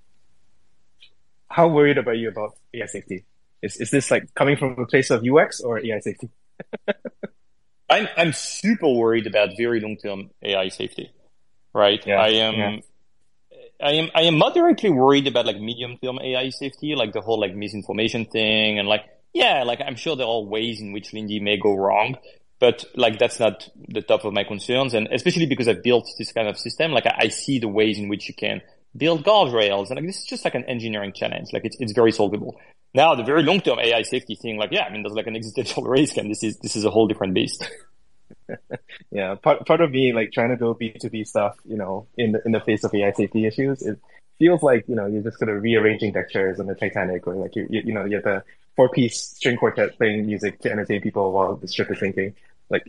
How worried are you about A I safety? Is, is this like coming from a place of U X or A I safety? I'm, I'm super worried about very long-term A I safety, right? Yeah, I am, yeah. I am, I am moderately worried about like medium-term A I safety, like the whole like misinformation thing, and like, yeah, like I'm sure there are ways in which Lindy may go wrong. But like that's not the top of my concerns, and especially because I've built this kind of system, like I, I see the ways in which you can build guardrails, and like this is just like an engineering challenge. Like it's it's very solvable. Now the very long term A I safety thing, like yeah, I mean there's like an existential risk, and this is this is a whole different beast. Yeah, part part of me like trying to build B two B stuff, you know, in the in the face of A I safety issues, it feels like you know you're just kind of rearranging deck chairs on the Titanic, or like you you, you know you have the four piece string quartet playing music to entertain people while the ship is sinking. Like,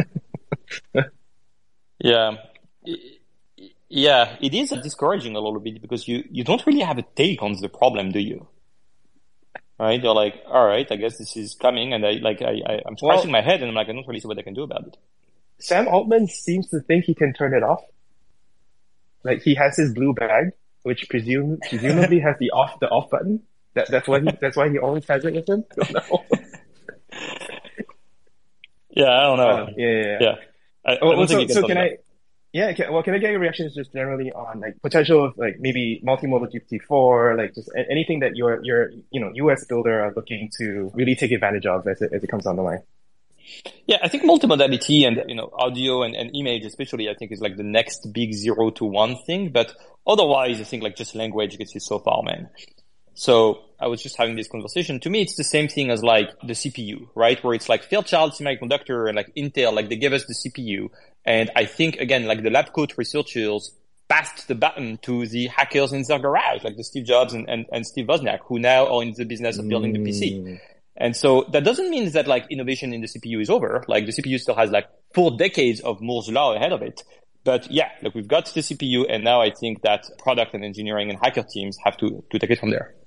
yeah, yeah, it is discouraging a little bit because you, you don't really have a take on the problem, do you? Right? You're like, all right, I guess this is coming, and I like I, I I'm scratching well, my head, and I'm like, I don't really see what I can do about it. Sam Altman seems to think he can turn it off. Like he has his blue bag, which presume presumably has the off the off button. That that's why he that's why he always has it with him. No. Yeah, I don't know. Uh, yeah, yeah, yeah. yeah. I, oh, I don't well, think so, so can about. I? Yeah, can, well, can I get your reactions just generally on like potential of like maybe multimodal G P T four, like just anything that your your you know U S builder are looking to really take advantage of as it as it comes down the line? Yeah, I think multimodality and you know audio and, and image especially I think is like the next big zero to one thing. But otherwise, I think like just language gets you so far, man. So I was just having this conversation. To me, it's the same thing as like the C P U, right? Where it's like Fairchild Semiconductor and like Intel, like they gave us the C P U. And I think again, like the lab coat researchers passed the baton to the hackers in their garage, like the Steve Jobs and, and, and Steve Wozniak, who now are in the business of building the P C. And so that doesn't mean that like innovation in the C P U is over. Like the C P U still has like four decades of Moore's law ahead of it. But yeah, like we've got the C P U, and now I think that product and engineering and hacker teams have to, to take it from there.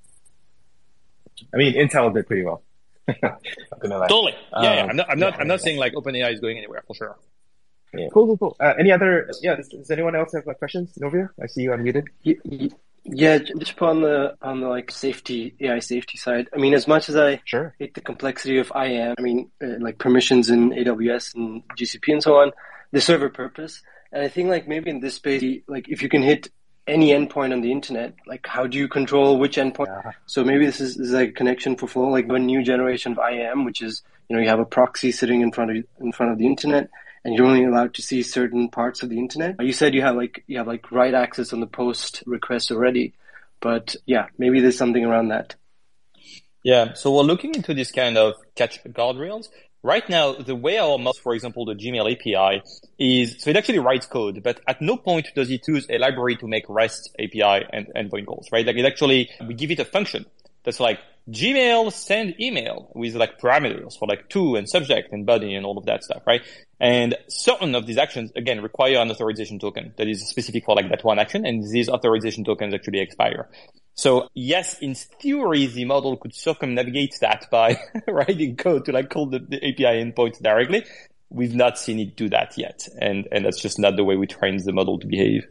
I mean, Intel did pretty well. Totally. Yeah, um, yeah. I'm not, I'm not, yeah, I'm not yeah. saying like OpenAI is going anywhere for sure. Yeah. Cool, cool, cool. Uh, any other, yeah, does, does anyone else have like questions? Novia, I see you unmuted. Yeah, just on the, on the like safety, A I safety side. I mean, as much as I sure. hate the complexity of I A M, I mean, uh, like permissions in A W S and G C P and so on, they serve a purpose. And I think like maybe in this space, like if you can hit any endpoint on the internet, like how do you control which endpoint? Yeah. So maybe this is, this is like a connection for Flow, like a new generation of I A M, which is, you know, you have a proxy sitting in front of in front of the internet, and you're only allowed to see certain parts of the internet. You said you have like you have like write access on the post request already, but yeah, maybe there's something around that. Yeah, so we're looking into this kind of catch guardrails. Right now, the way our model, for example, the Gmail A P I is, so it actually writes code, but at no point does it use a library to make REST A P I and endpoint calls, right? Like it actually, we give it a function that's like Gmail send email with like parameters for like to and subject and body and all of that stuff, right? And certain of these actions, again, require an authorization token that is specific for like that one action, and these authorization tokens actually expire. So yes, in theory, the model could circumnavigate that by writing code to like call the, the A P I endpoint directly. We've not seen it do that yet. And, and that's just not the way we train the model to behave.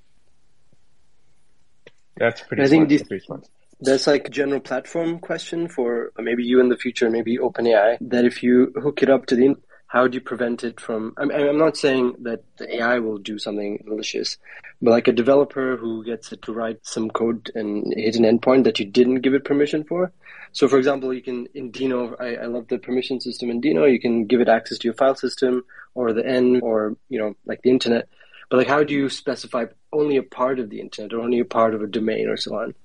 That's pretty I smart. think this, that's pretty smart. That's like a general platform question for maybe you in the future, maybe OpenAI, that if you hook it up to the, how do you prevent it from, I'm, I'm not saying that the A I will do something malicious, but like a developer who gets it to write some code and hit an endpoint that you didn't give it permission for. So for example, you can, in Dino, I, I love the permission system in Dino, you can give it access to your file system or the N or, you know, like the internet. But like, how do you specify only a part of the internet or only a part of a domain or so on?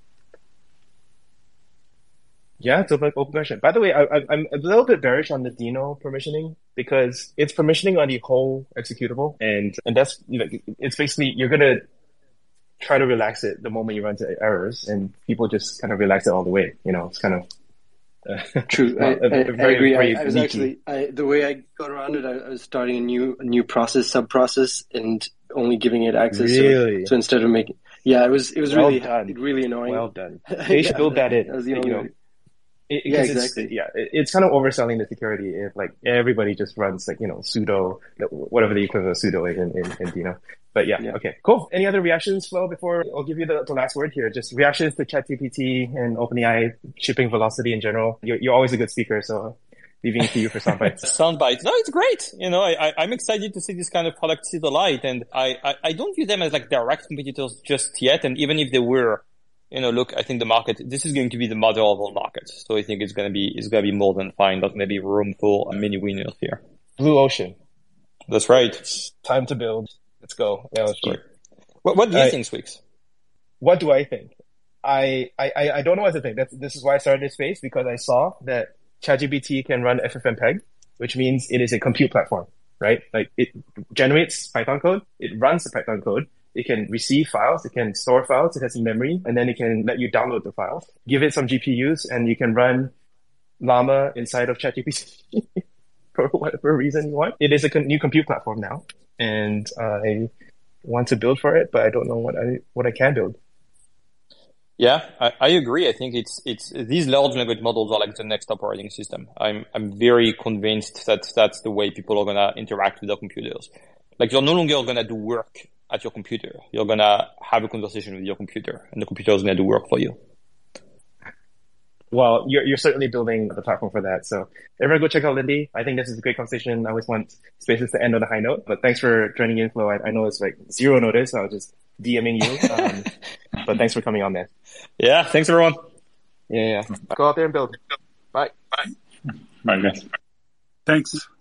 Yeah, it's a like open question. By the way, I, I, I'm a little bit bearish on the Deno permissioning because it's permissioning on the whole executable, and and that's you know, it's basically you're gonna try to relax it the moment you run into errors, and people just kind of relax it all the way. You know, it's kind of uh, true. I, a, a, I, a very, I agree. very I, I was leaky. actually I, the way I got around it. I, I was starting a new a new process, sub process, and only giving it access. Really? So, so instead of making, yeah, it was it was Well really done. really annoying. Well done. They should yeah, build that in. that was the you only know. way. It, Yeah, it's, exactly. Yeah, it, it's kind of overselling the security if like everybody just runs like, you know, sudo, whatever the equivalent of sudo is in, in, in Deno. But yeah, Yeah. okay, cool. Any other reactions, Flo, before I'll give you the, the last word here? Just reactions to ChatGPT and OpenAI shipping velocity in general. You're, you're always a good speaker, so leaving it to you for soundbites. Soundbites. No, it's great. You know, I, I, I'm excited to see this kind of product see the light, and I, I, I don't view them as like direct competitors just yet. And even if they were, you know, look, I think the market, this is going to be the mother of all markets. So I think it's going to be, it's going to be more than fine. There's maybe room for many winners here. Blue ocean. That's right. It's time to build. Let's go. L S G. What, what do you Uh, think, Swix? What do I think? I, I, I I don't know what to think. That's, this is why I started this space, because I saw that ChatGPT can run F F mpeg, which means it is a compute platform, right? Like it generates Python code, it runs the Python code, it can receive files, it can store files, it has memory, and then it can let you download the files. Give it some G P Us, and you can run Llama inside of ChatGPT for whatever reason you want. It is a con- new compute platform now, and I want to build for it, but I don't know what I what I can build. Yeah, I, I agree. I think it's, it's, these large language models are like the next operating system. I'm, I'm very convinced that that's the way people are going to interact with their computers. Like you're no longer going to do work at your computer. You're going to have a conversation with your computer, and the computer is going to do work for you. Well, you're, you're certainly building the platform for that. So everyone go check out Lindy. I think this is a great conversation. I always want spaces to end on a high note, but thanks for joining in, Flo. I, I know it's like zero notice. I was just DMing you. Um, but thanks for coming on, man. Yeah. Thanks everyone. Yeah, yeah. Go out there and build. Bye. Bye, guys. Thanks.